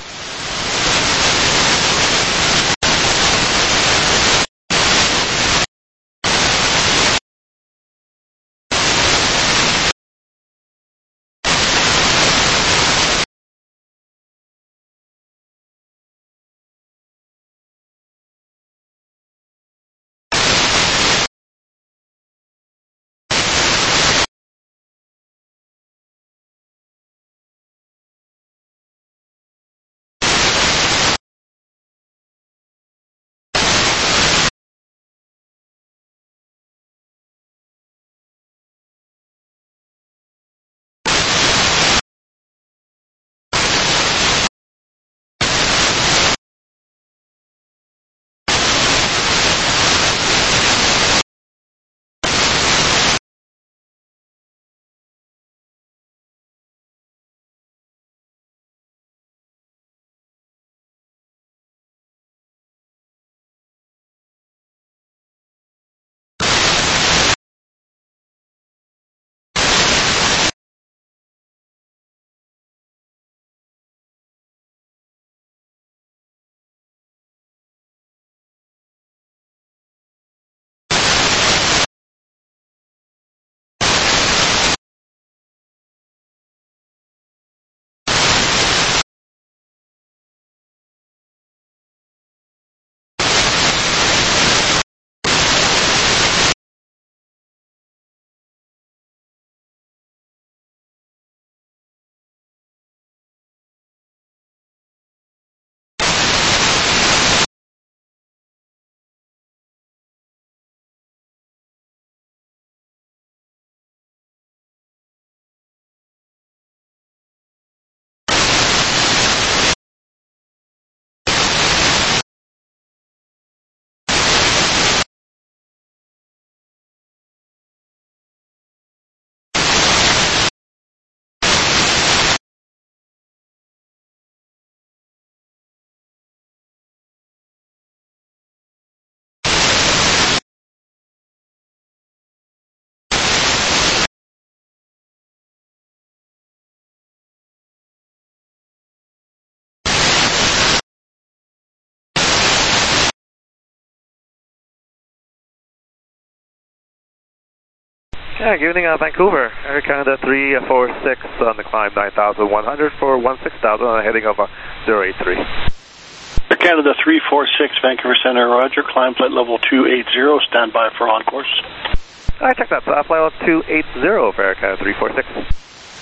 Yeah, good evening, Vancouver. Air Canada 346 on the climb 9,100 for 16,000 on a heading of 083. Air Canada 346, Vancouver Center, roger. Climb flight level 280, stand by for on course. All right, check that. Flight level 280 for Air Canada 346.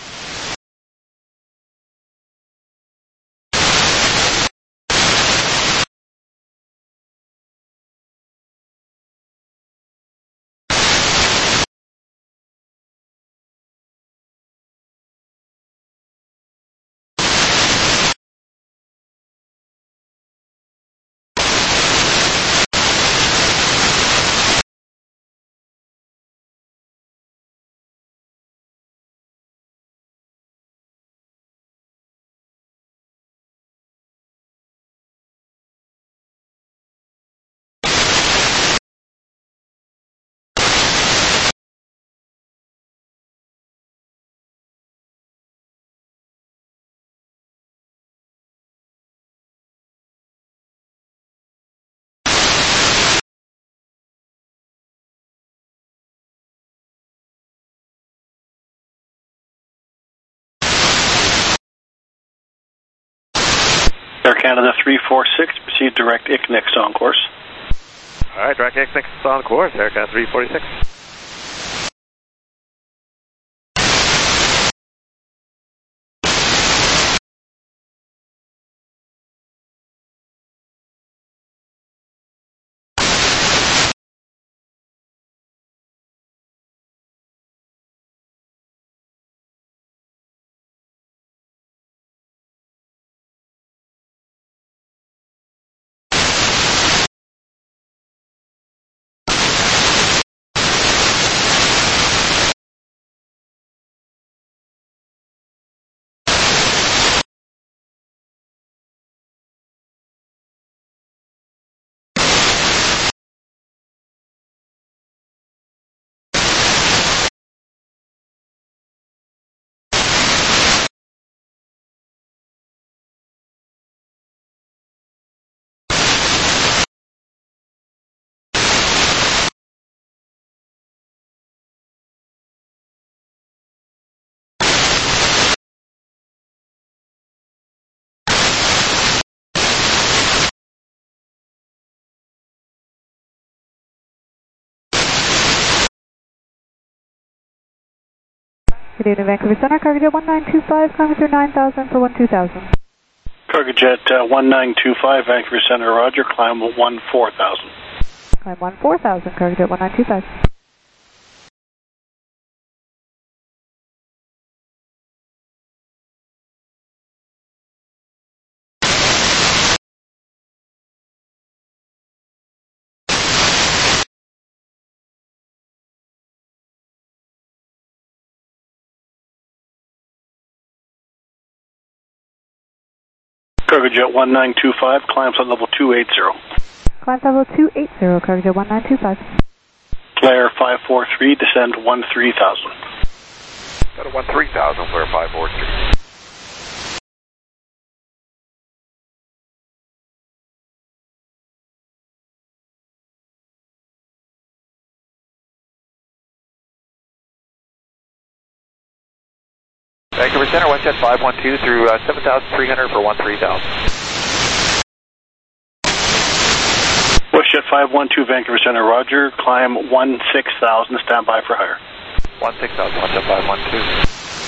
Air Canada 346, proceed direct ICNIX on course. All right, direct ICNIX on course, Air Canada 346. Good evening, Vancouver Center, Cargojet 1925, climbing through 9,000 for 12,000. Cargojet 1925, Vancouver Center, roger. Climb 14,000. Climb 14,000, Cargojet 1925. Cargojet 1925, climb flight level 280. Climb level 280, Cargojet 1925. Flare 543, descend 13,000. Got a 13,000, flare 543. Vancouver Center, WestJet 512 through 7,300 for 13,000. WestJet 512, Vancouver Center, roger. Climb 16,000, stand by for higher. 16,000, WestJet 512.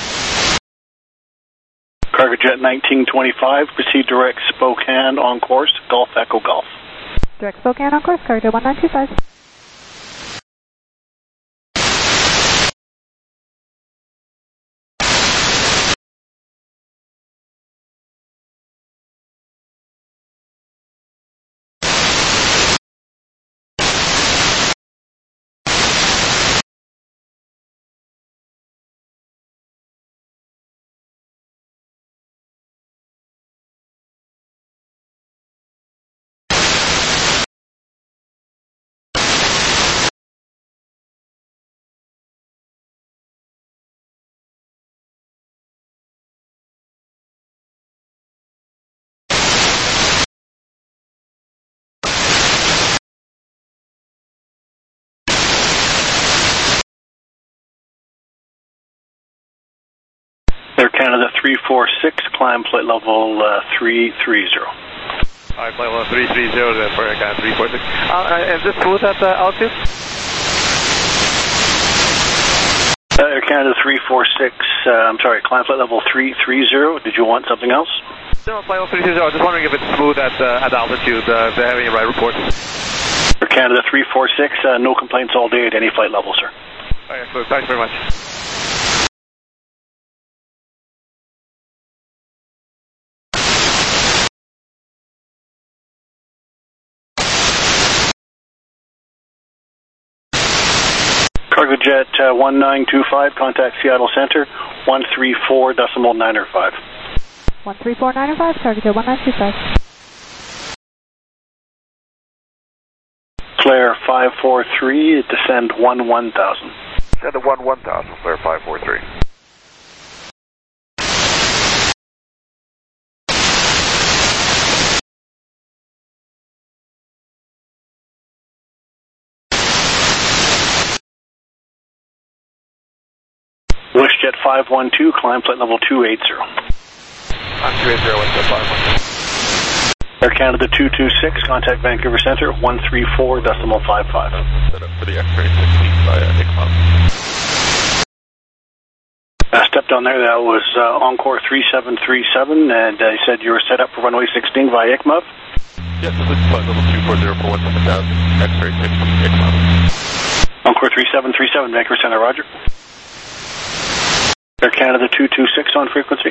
Cargojet 1925, proceed direct Spokane on course, Golf Echo Golf. Direct Spokane on course, Cargojet 1925. 346, climb flight level 330. Alright, flight level 330 then for Air Canada 346. Is this smooth at altitude? Air Canada 346, I'm sorry, climb flight level 330. Did you want something else? No, flight level 330. I was just wondering if it's smooth at altitude, if they're having a right report. Air Canada 346, no complaints all day at any flight level, sir. Alright, excellent. Thanks very much. Cargo Jet 1925, contact Seattle Center, 134.905. 134.905, Cargo Jet 1925. Flare 543, descend 1000. Descend to 1000, Flare 543. WishJet 512, climb flight level 280. 280, WishJet 512. Air Canada 226, contact Vancouver Center, 134.55. Set up for the X-ray 16 by ICMA. Stepped on there, that was Encore 3737, and I said you were set up for runway 16 via ICMA. Yes, this is flight level 240 for 17000, X-ray 16, ICMA. Encore 3737, Vancouver Center, roger. Air Canada 226 on frequency.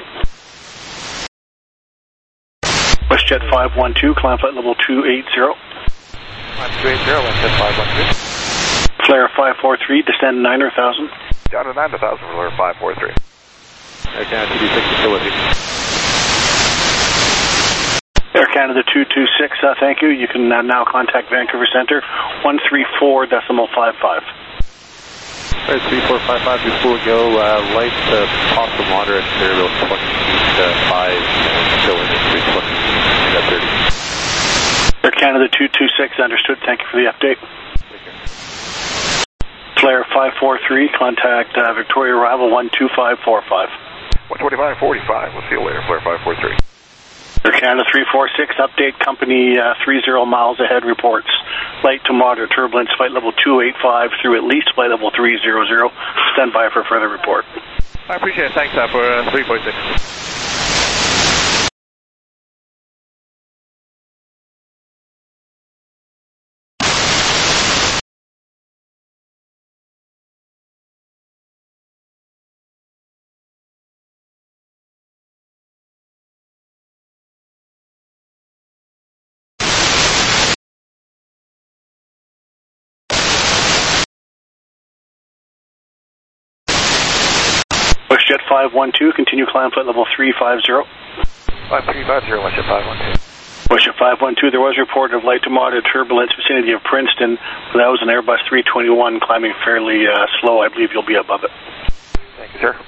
WestJet 512, climb flight level 280. 280, WestJet 512. Flare 543, descend 9,000. Down to 9,000 for Flare 543. Air Canada 226 facility. Air Canada 226, thank you. You can now contact Vancouver Center, 134.55. Alright, 3455, before we go, light possible moderate, serial 20 feet 5, and showing at 320 at 30. Air Canada 226, understood. Thank you for the update. Flare 543, contact Victoria Arrival 12545. 12545, we'll see you later, Flare 543. Air Canada 346, update company 30 miles ahead reports. Light to moderate turbulence, flight level 285 through at least flight level 300. Stand by for further report. I appreciate it. Thanks for 346. WestJet 512, continue climb flight level 350. 5350, WestJet 512. WestJet 512, there was a report of light to moderate turbulence vicinity of Princeton. That was an Airbus 321 climbing fairly slow. I believe you'll be above it. Thank you, sir.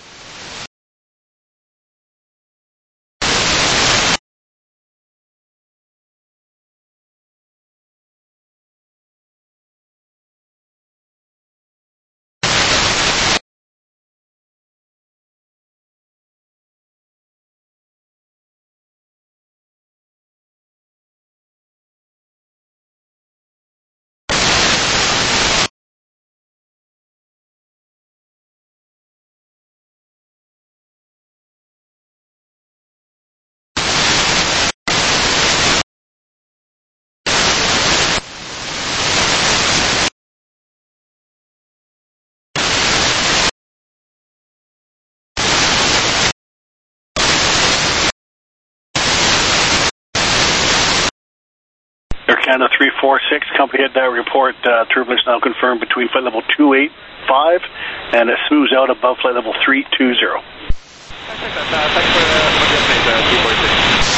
Air Canada 346, company had that report, turbulence now confirmed between flight level 285 and it smooths out above flight level 320. Thanks for the update, 346.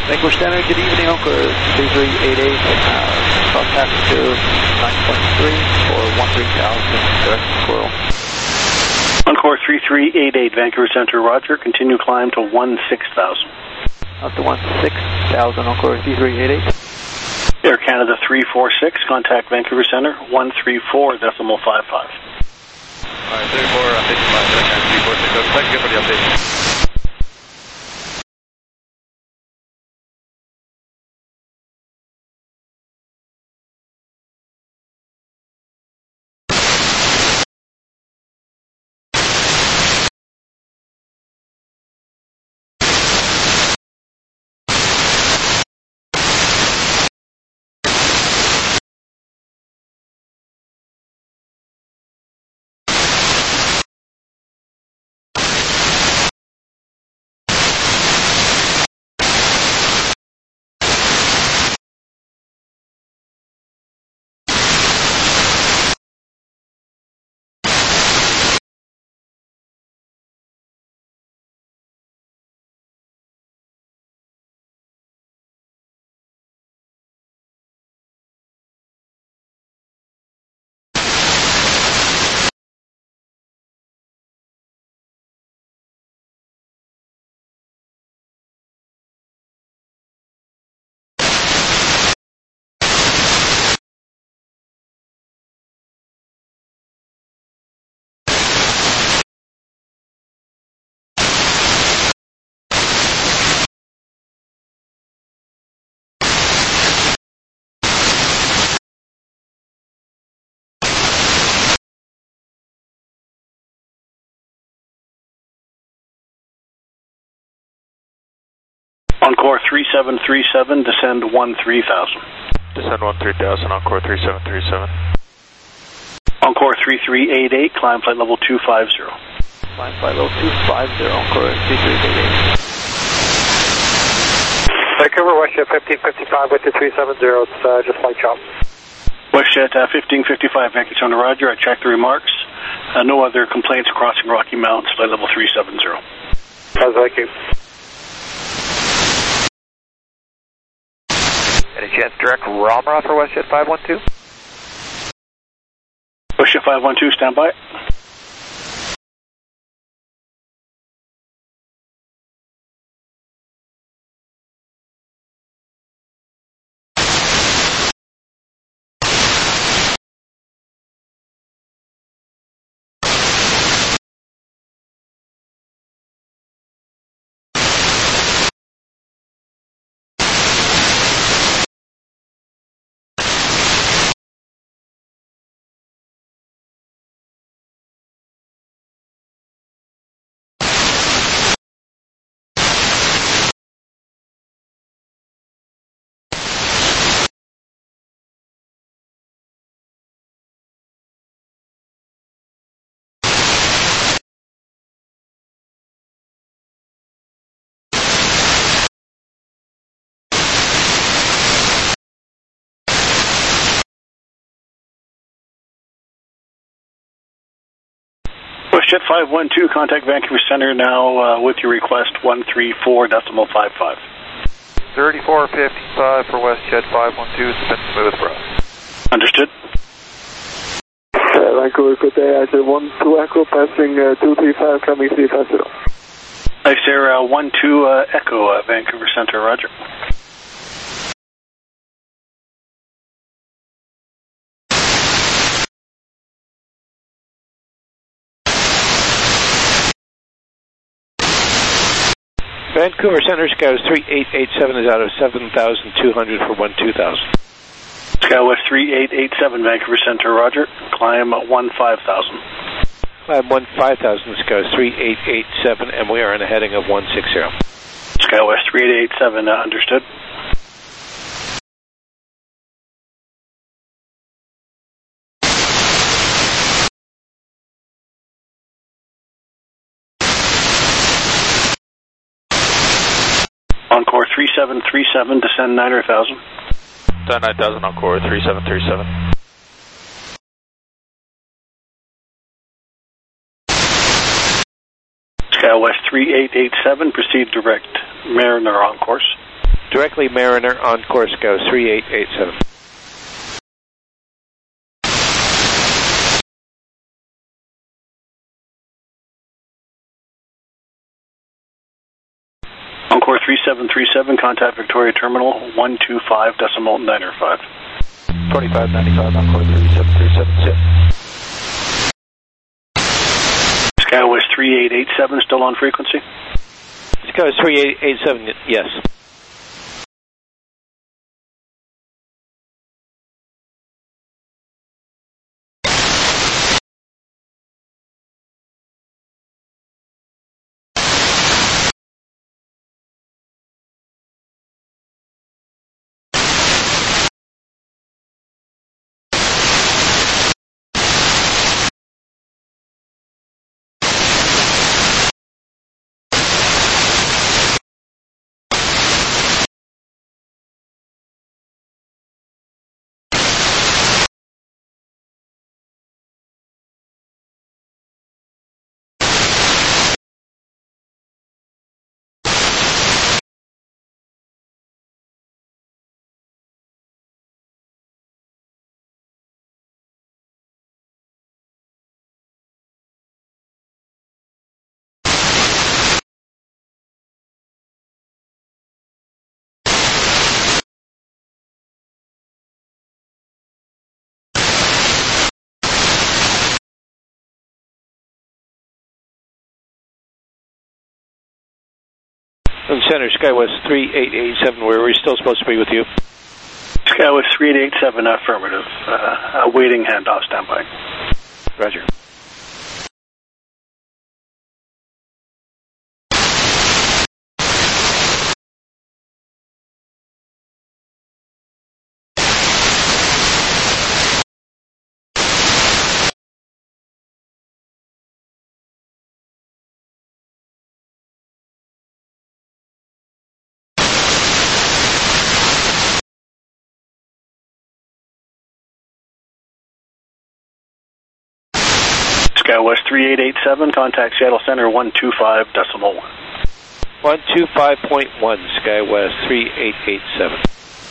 Vancouver Center, good evening, Encore 3388, cross passenger 9.3 for 13,000, direct Squirrel. Encore 3388, Vancouver Center, Roger. Continue climb to 16,000. Up to 16,000, Encore 3388. Air Canada 346, contact Vancouver Center, 134.55. Alright, 3455, Air Canada 346, thank you for the update. Encore 3737, descend 13,000. Descend 13,000, Encore 3737. Encore 3388, climb flight level 250. Climb flight level 250, Encore 3388. Vancouver, WestJet 1555 with the 370, it's just flight chop. WestJet 1555, Vancouver Center, Roger. I checked the remarks. No other complaints crossing Rocky Mountains, flight level 370. Thank you. Any chance direct Ramra for WestJet 512? WestJet 512, stand by. WestJet 512, contact Vancouver Center now with your request 134.55. 3455 for WestJet 512, it's been smooth for us. Understood. Vancouver, good day. I said 12 Echo passing 235, coming 350. Nice Air 12 Echo, Vancouver Center, Roger. Vancouver Center, Scout 3887 is out of 7,200 for 12,000. Skywest 3887, Vancouver Center, Roger. Climb 15,000. Climb 15,000, Scout 3887, and we are in a heading of 160. Skywest 3887, understood. Encore 3737, descend 9,000. Descend 9,000, Encore 3737. Skywest 3887, proceed direct Mariner on course. Directly Mariner on course, go 3887. Encore 3737, contact Victoria Terminal 125.905. 2595, Encore 3737, SkyWest 3887, still on frequency? SkyWest 3887, yes. And Center, SkyWest 3887, where we're still supposed to be with you. SkyWest 3887, affirmative. Awaiting handoff, standby. Roger. SkyWest 3887, contact Seattle Center 125.1. 125.1, SkyWest 3887.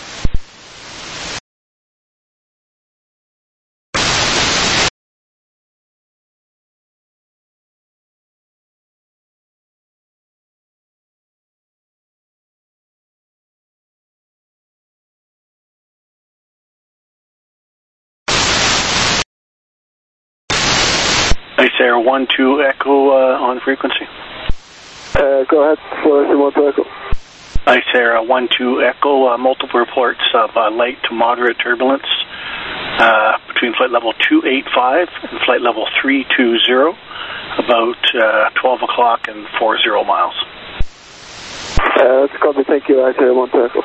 Ice Air 12 Echo on frequency. Go ahead, 412 Echo. Ice Air 12 Echo, multiple reports of light to moderate turbulence between flight level 285 and flight level 320, about 12 o'clock and 40 miles. That's copy, thank you, Ice Air 12 Echo.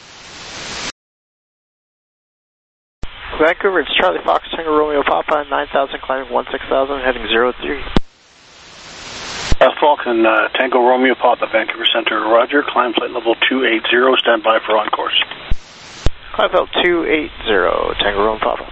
Vancouver, it's Charlie Fox, Tango Romeo Papa, 9,000, climbing 16,000, heading 03. Falcon, Tango Romeo Papa, Vancouver Center, Roger, climb flight level 280, stand by for on course. Climb flight 280, Tango Romeo Papa.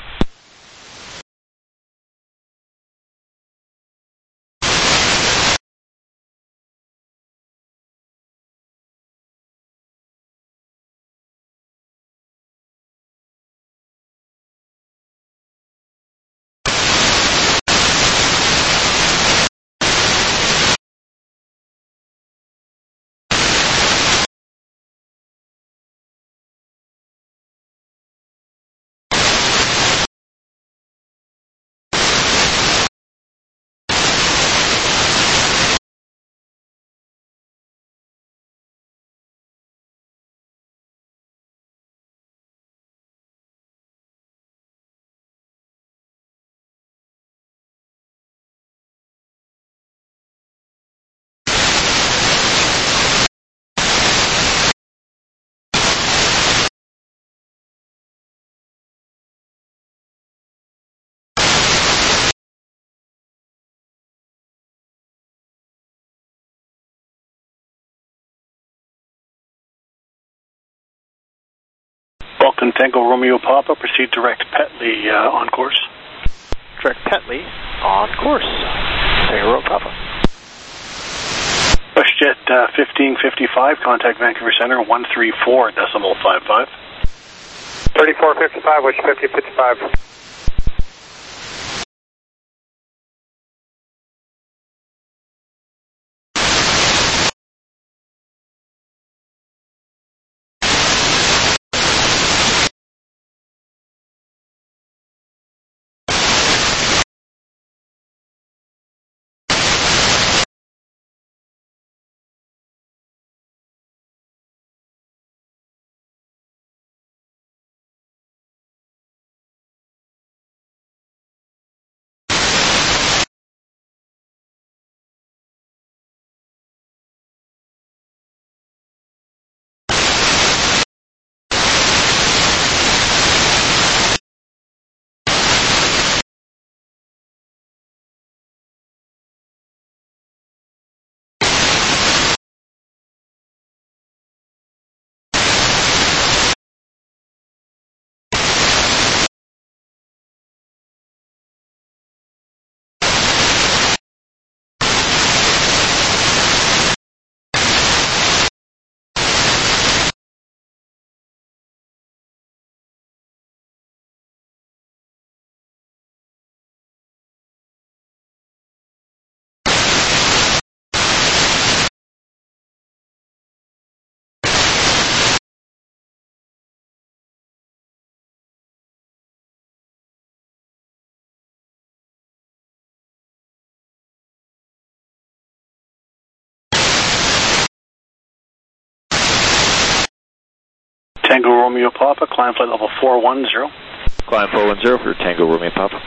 Falcon, Tango Romeo Papa, proceed direct Petley on course. Direct Petley on course. Tango Romeo Papa. WestJet 1555, contact Vancouver Center, 134.55. 3455, wish 5055. Tango Romeo Papa, climb flight level 410. Climb 410 for Tango Romeo Papa.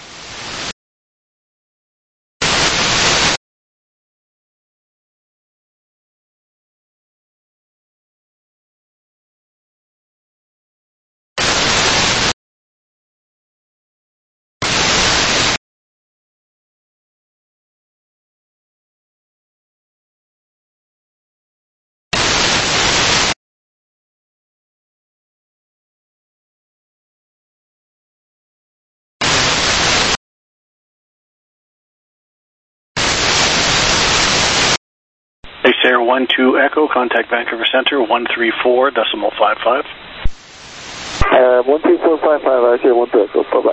Base Air 12 Echo, contact Vancouver Center, 134.55. 13455, I say 12 Echo, bye-bye.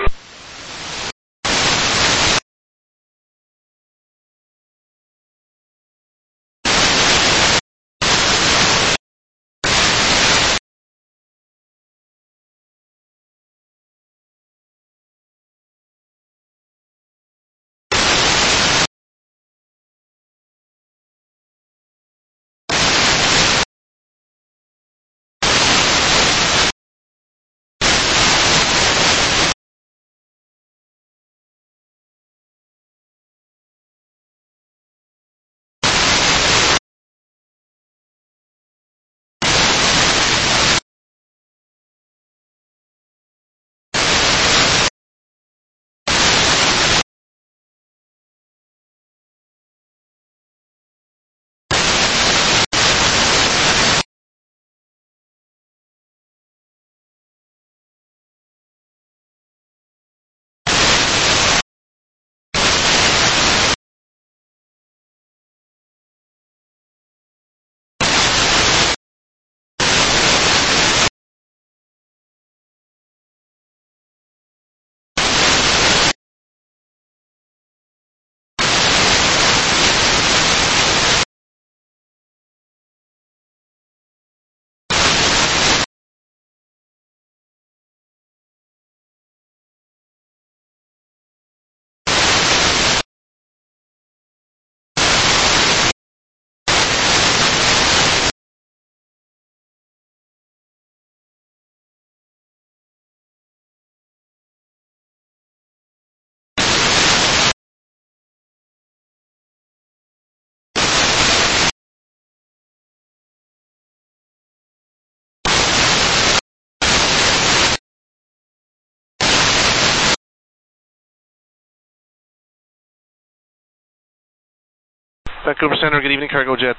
Vancouver Center, good evening, cargo jet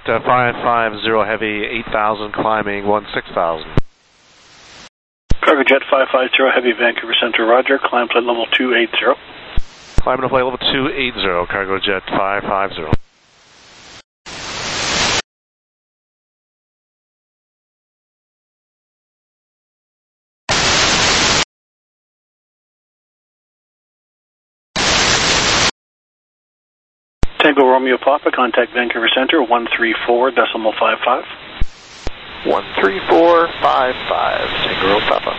550 heavy, 8,000, climbing 16,000. Cargo jet 550 heavy, Vancouver Center, roger, climb flight level 280. Climbing to flight level 280, cargo jet 550. Tango Romeo Papa, contact Vancouver Center, 134.55. 13455, Tango Romeo Papa.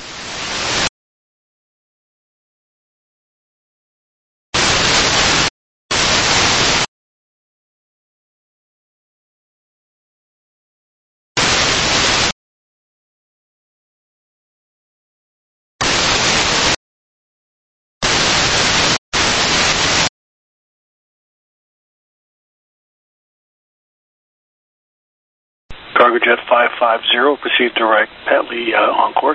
Cargo Jet 550, proceed direct Petley on course.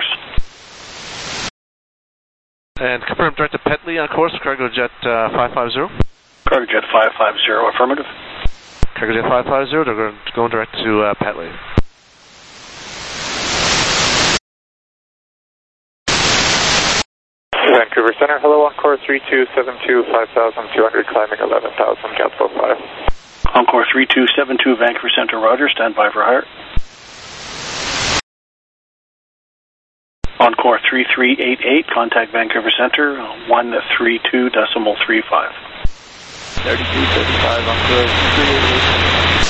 And confirm direct to Petley on course, Cargo Jet 550. Cargo Jet 550, affirmative. Cargo Jet 550, they're going direct to Petley. Vancouver Center, hello, on course 3272, 5,200, climbing 11,000, gap 45. Encore 3272 Vancouver Center, roger, stand by for hire. Encore 3388, contact Vancouver Center, 132.35. 3235, Encore 388.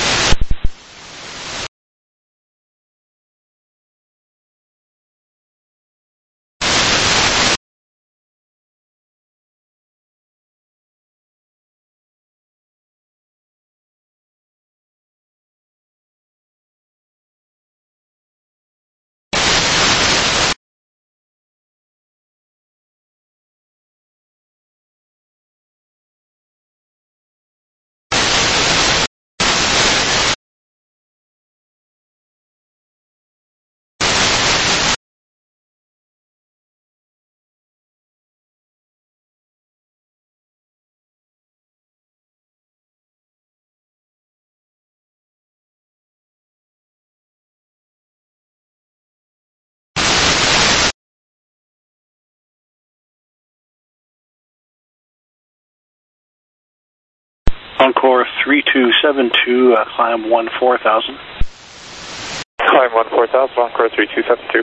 Encore 3272, climb 14,000. Climb 14,000, Encore 3272.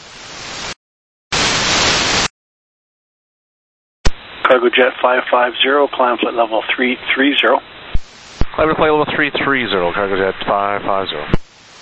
Cargo Jet 550, climb flight level 330. Climb to flight level 330, Cargo Jet 550.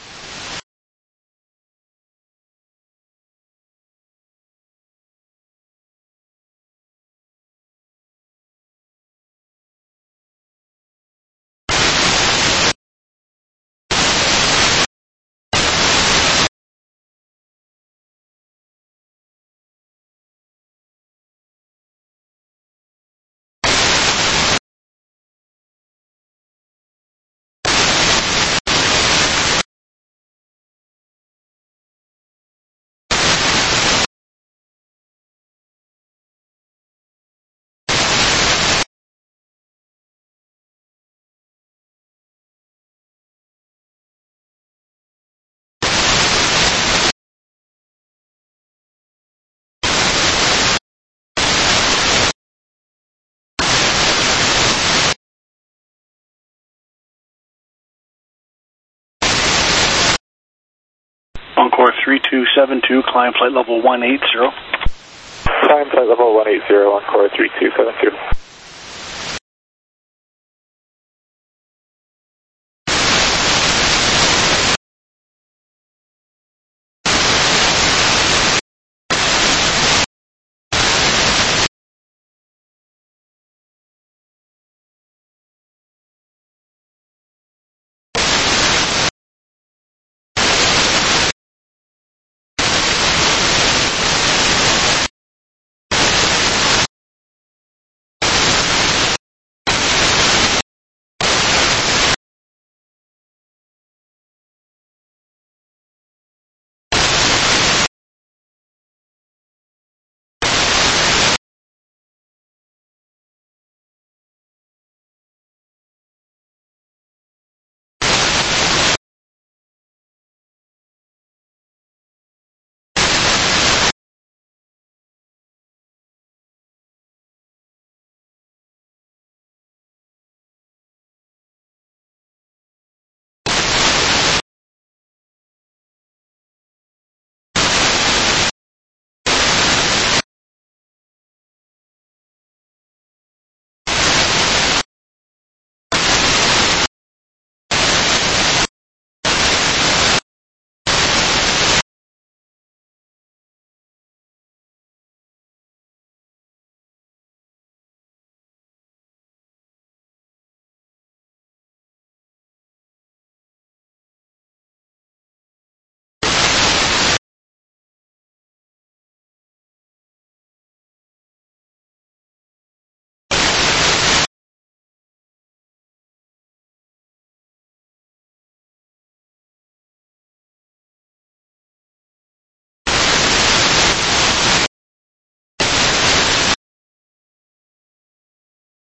Encore 3272, climb flight level 180. Climb flight level 180, Encore 3272.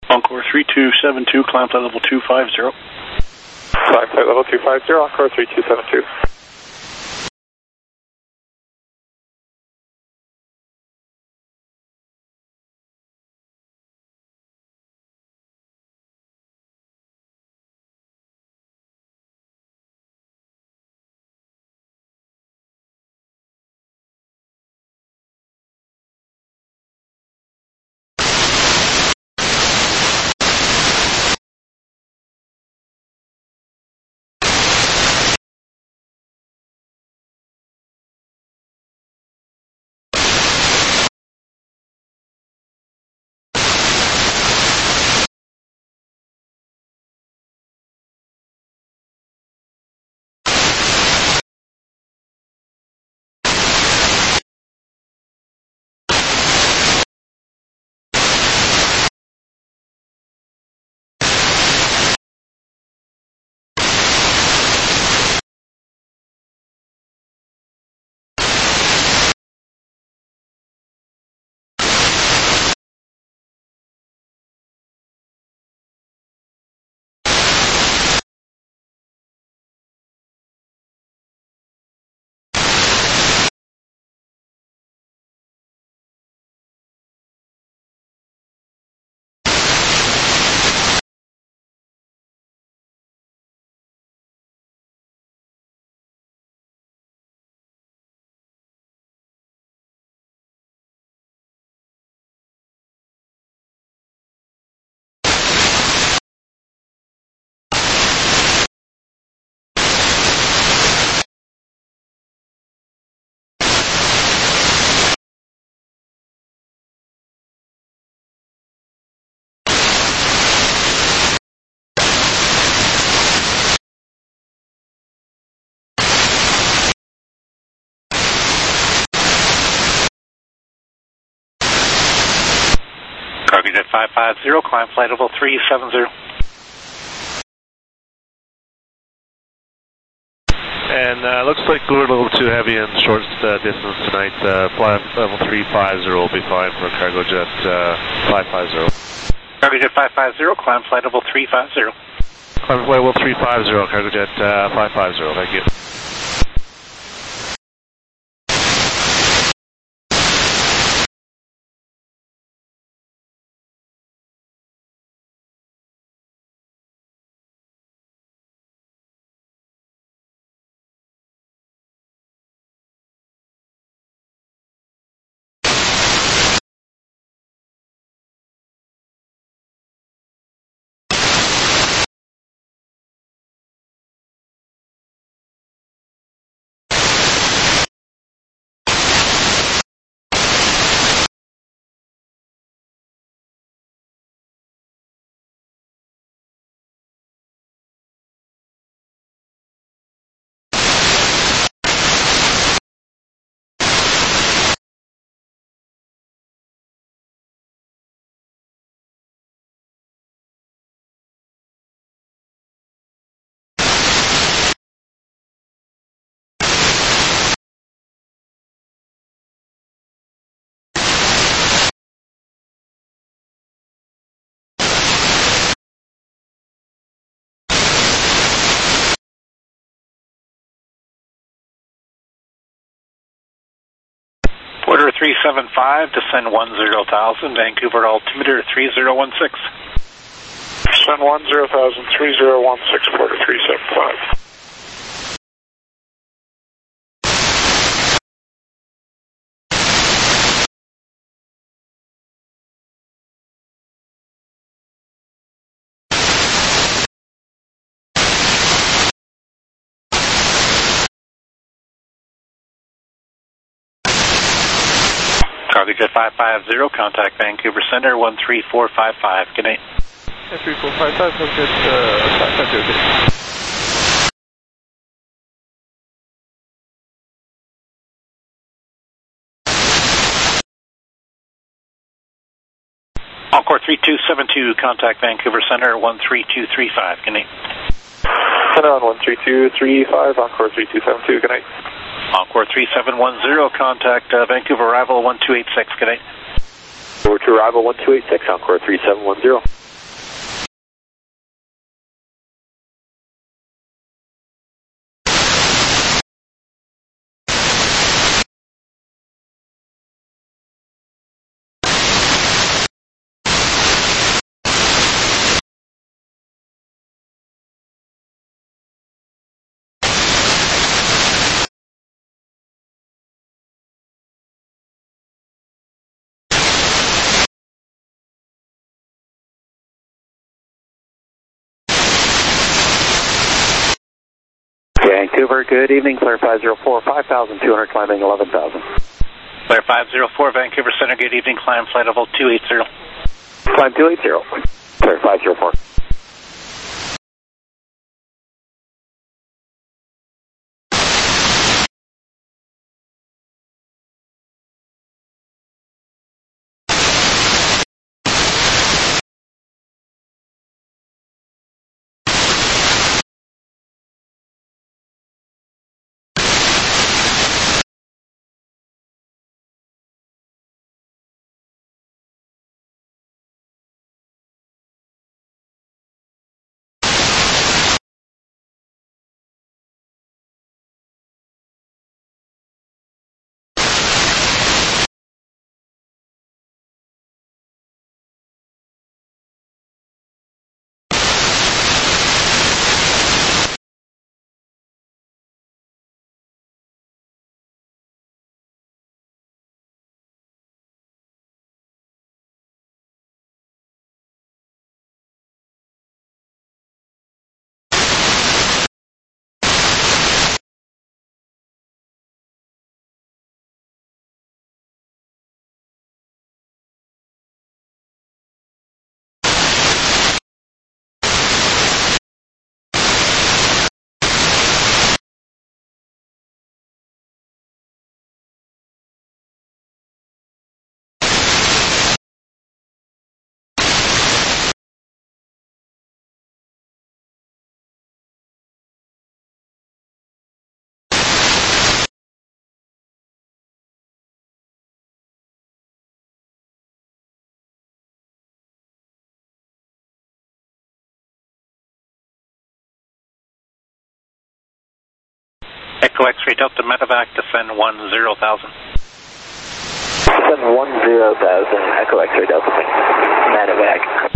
Encore 3272, climb flight level 250. Climb flight level 250, Encore 3272. Cargojet 550, climb flight level 370. And looks like we're a little too heavy in short distance tonight. Flight level 350 will be fine for Cargojet 550. Cargojet 550, climb flight level 350. Climb flight level 350, Cargojet 550, thank you. Order 375, descend 10,000, Vancouver altimeter 3016. Descend 10,000, 3016, Porter 375. Cargojet 550, contact Vancouver Center 13455. Good night. 13455, Cargojet 550, good night. Encore 3272, contact Vancouver Center 13235. Good night. Center on 13235, Encore 3272, good night. Encore 3710, contact Vancouver arrival 1286. Good night. Over to arrival 1286, Encore 3710. Vancouver, good evening. Flare 504, 5,200, climbing 11,000. Flare 504, Vancouver Center, good evening. Climb flight level 280. Climb 280. Flare 504. Echo X-ray Delta Medevac, descend 10,000. Descend 10,000, Echo X-ray Delta Medevac.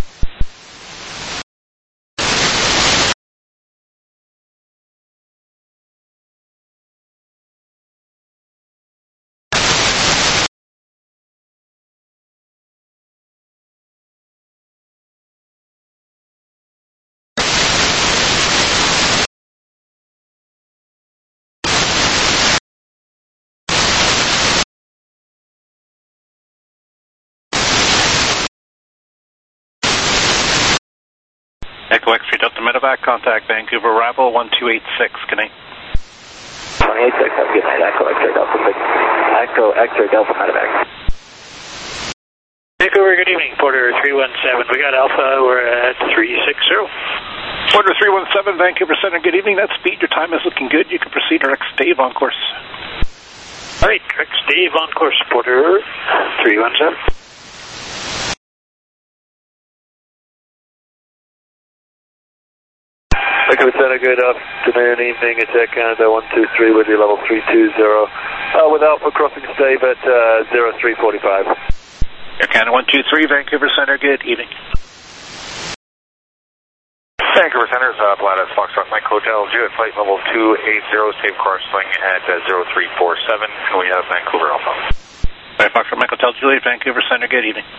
Echo X-ray Delta Medevac, contact Vancouver arrival 1286, good night. 286, have a good night. Echo X-ray Delta. Echo X-ray Delta Medevac. Vancouver, good evening. Porter 317. We got Alpha. We're at 360. Porter 317, Vancouver Center, good evening. That's speed. Your time is looking good. You can proceed. Rex Dave on course. All right, Rex Dave on course. Porter 317. Vancouver Center, good afternoon, evening. It's Air Canada 123 with you, level 320. With Alpha crossing stave at 0345. Air Canada 123, Vancouver Center, good evening. Vancouver Center, Pilatus Foxtrot Mike Hotel, Juliet flight level 280, safe course swing at 0347, and we have Vancouver Alpha. Right, Foxtrot Mike Hotel, Juliet, Vancouver Center, good evening.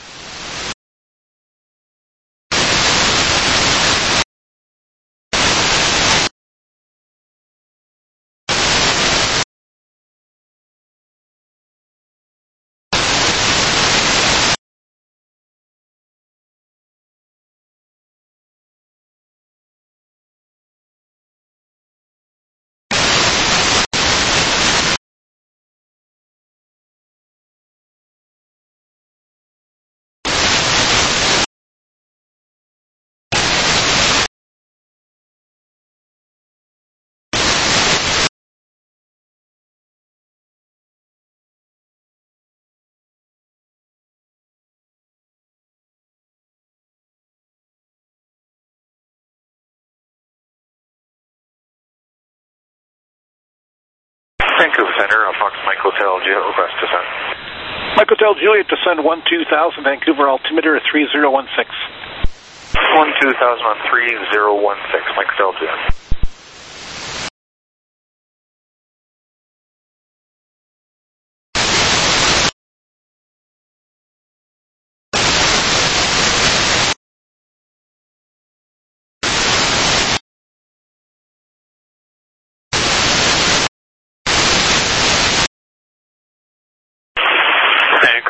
Vancouver Center, Fox Mike Hotel, Juliet, request descent. Mike Hotel, Juliet, descend 12,000, Vancouver altimeter 3016. 12,000 on 3016, Mike Hotel, Juliet.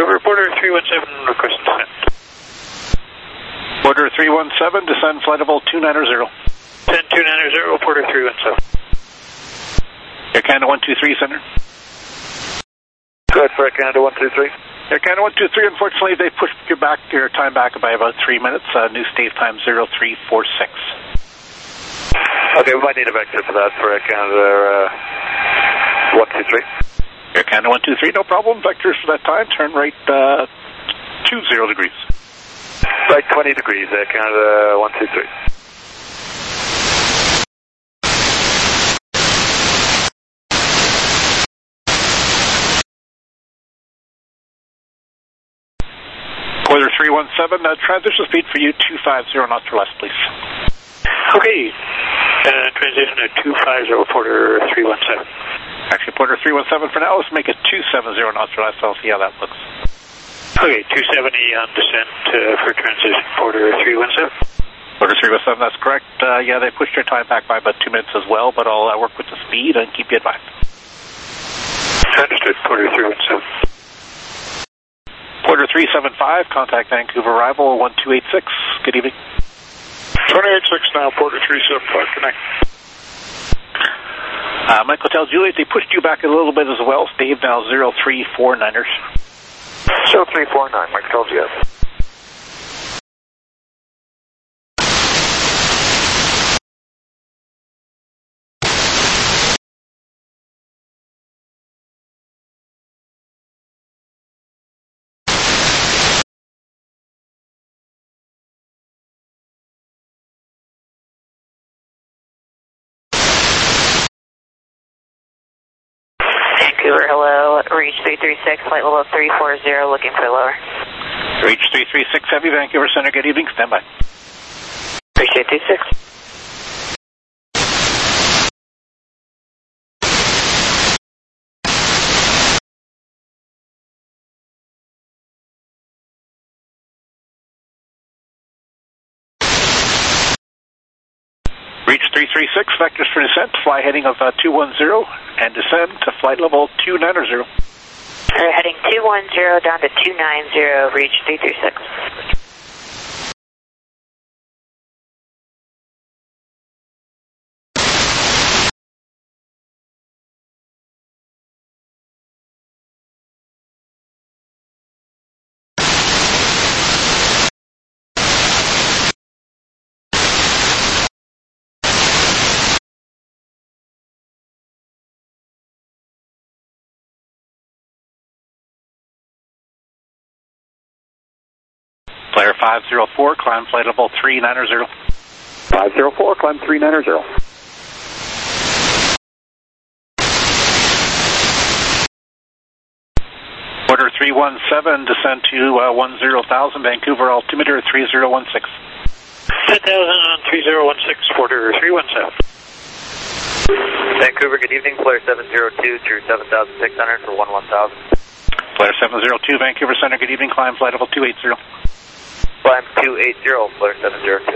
Vancouver, Porter 317, request descent. Porter 317, descend flight level 290. 10290, Porter 317. Air Canada 123, Center. Go ahead for Air Canada 123. Air Canada 123, unfortunately, they pushed your time back by about 3 minutes. New stage time 0346. Okay, we might need a vector for that for Air Canada 123. Air Canada 123, no problem. Vectors for that time. Turn right 20 degrees. Right 20 degrees, Air Canada 123. Porter 317, transition speed for you 250 knots or less, please. Okay, transition at 250, Porter 317. Actually, Porter 317 for now. Let's make it 270 knots or less. I'll see how that looks. Okay, 270 on descent for transition, Porter 317. Porter 317, that's correct. Yeah, they pushed your time back by about 2 minutes as well, but I'll work with the speed and keep you advised. Understood, Porter 317. Porter 375, contact Vancouver arrival 1286. Good evening. 286 now, Porter 375, connect. Mike Hotel Juliet, they pushed you back a little bit as well. Stave now 0349ers. 0349, Mike Hotel Juliet. Vancouver, hello. Reach 336, flight level 340, looking for lower. Reach 336 Heavy, Vancouver Center, good evening, stand by. Appreciate 26. Reach 336, vectors for descent, fly heading of 210, and descend to flight level 290. Heading 210 down to 290, reach 336. Flyer 504, climb flight level 390. 504, climb 390. Porter 317, descend to 10,000, Vancouver altimeter 3016. 10,000 on 3016, Porter 317. Vancouver, good evening. Flare 702 through 7,600 for 11,000. Flyer 702, Vancouver Center, good evening. Climb flight level 280. Climb 280, Flare 702.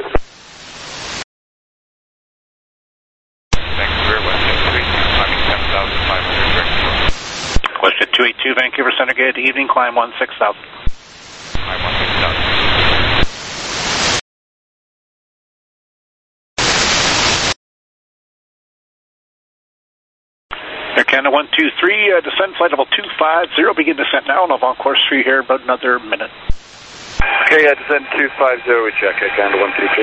Vancouver, West 3, climbing 7,500, direct shore. Question 282, Vancouver Center, good evening. Climb 16,000. Climb 16,000. Air Canada 123, descend flight level 250, begin descent now, and I'll on course for you here about another minute. Okay, yeah, descend 250, we check, Air Canada 123.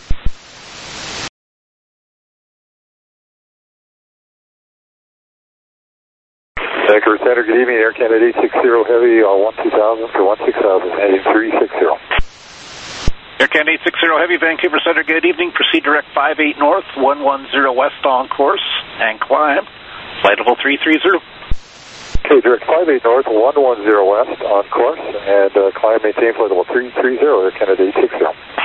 Vancouver Center, good evening. Air Canada 860 Heavy on 12,000 for 16,000, heading 360. Air Canada 860 Heavy, Vancouver Center, good evening. Proceed direct 58 north, 110 west on course, and climb flight level 330. Okay, direct 58 north, 110 west on course, and climb maintain flight level 330, Air Canada 860.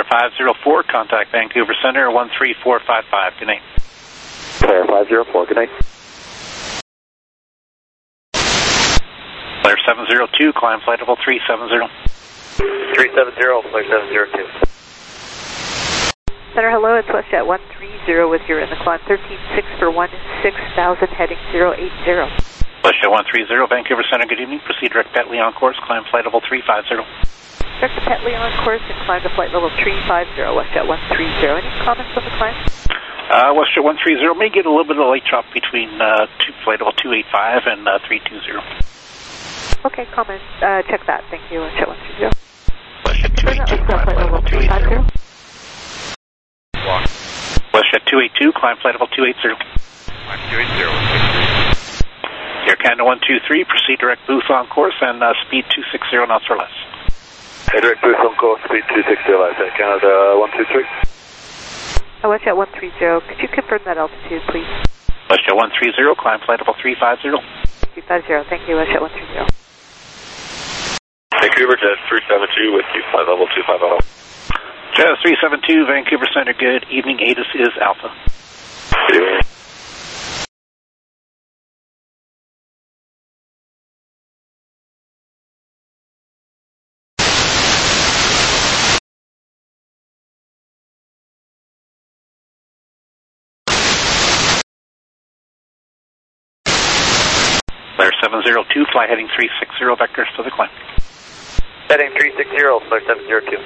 Air 504, contact Vancouver Center 13455. Good night. Air 504, good night. Flare 702, climb flight level 370. 370, Flare 702. Center, hello, it's WestJet 130 with you in the climb 136 for 16,000 heading 080. WestJet 130, Vancouver Center, good evening. Proceed direct Petley on course, climb flight level 350. Direct to Petley on course and climb to flight level 350, WestJet 130. Any comments on the climb? WestJet 130 may get a little bit of light chop between flight level 285 and 320. Okay, comment. Check that. Thank you, WestJet 130. WestJet 282, climb flight level 280. WestJet 282, climb flight level 280. 280. Air Canada 123, proceed direct booth on course and speed 260 knots or less. Hey, direct booth on course, speed 260 less. Air Canada 123. WestJet 130, could you confirm that altitude, please? WestJet 130, climb flight level 350. 350, thank you, WestJet 130. Vancouver Jet 372 with you, flight level 250. Jet 372, Vancouver Center, good evening. ATIS is Alpha. Good evening. Flare 702, fly heading 360, vectors to the climb. Heading 360, Flare 702.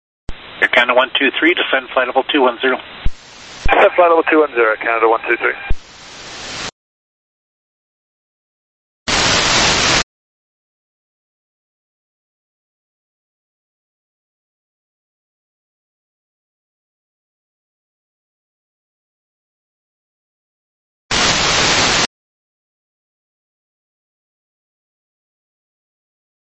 Air Canada 123, descend flight level 210. Descend flight level 210, Canada 123.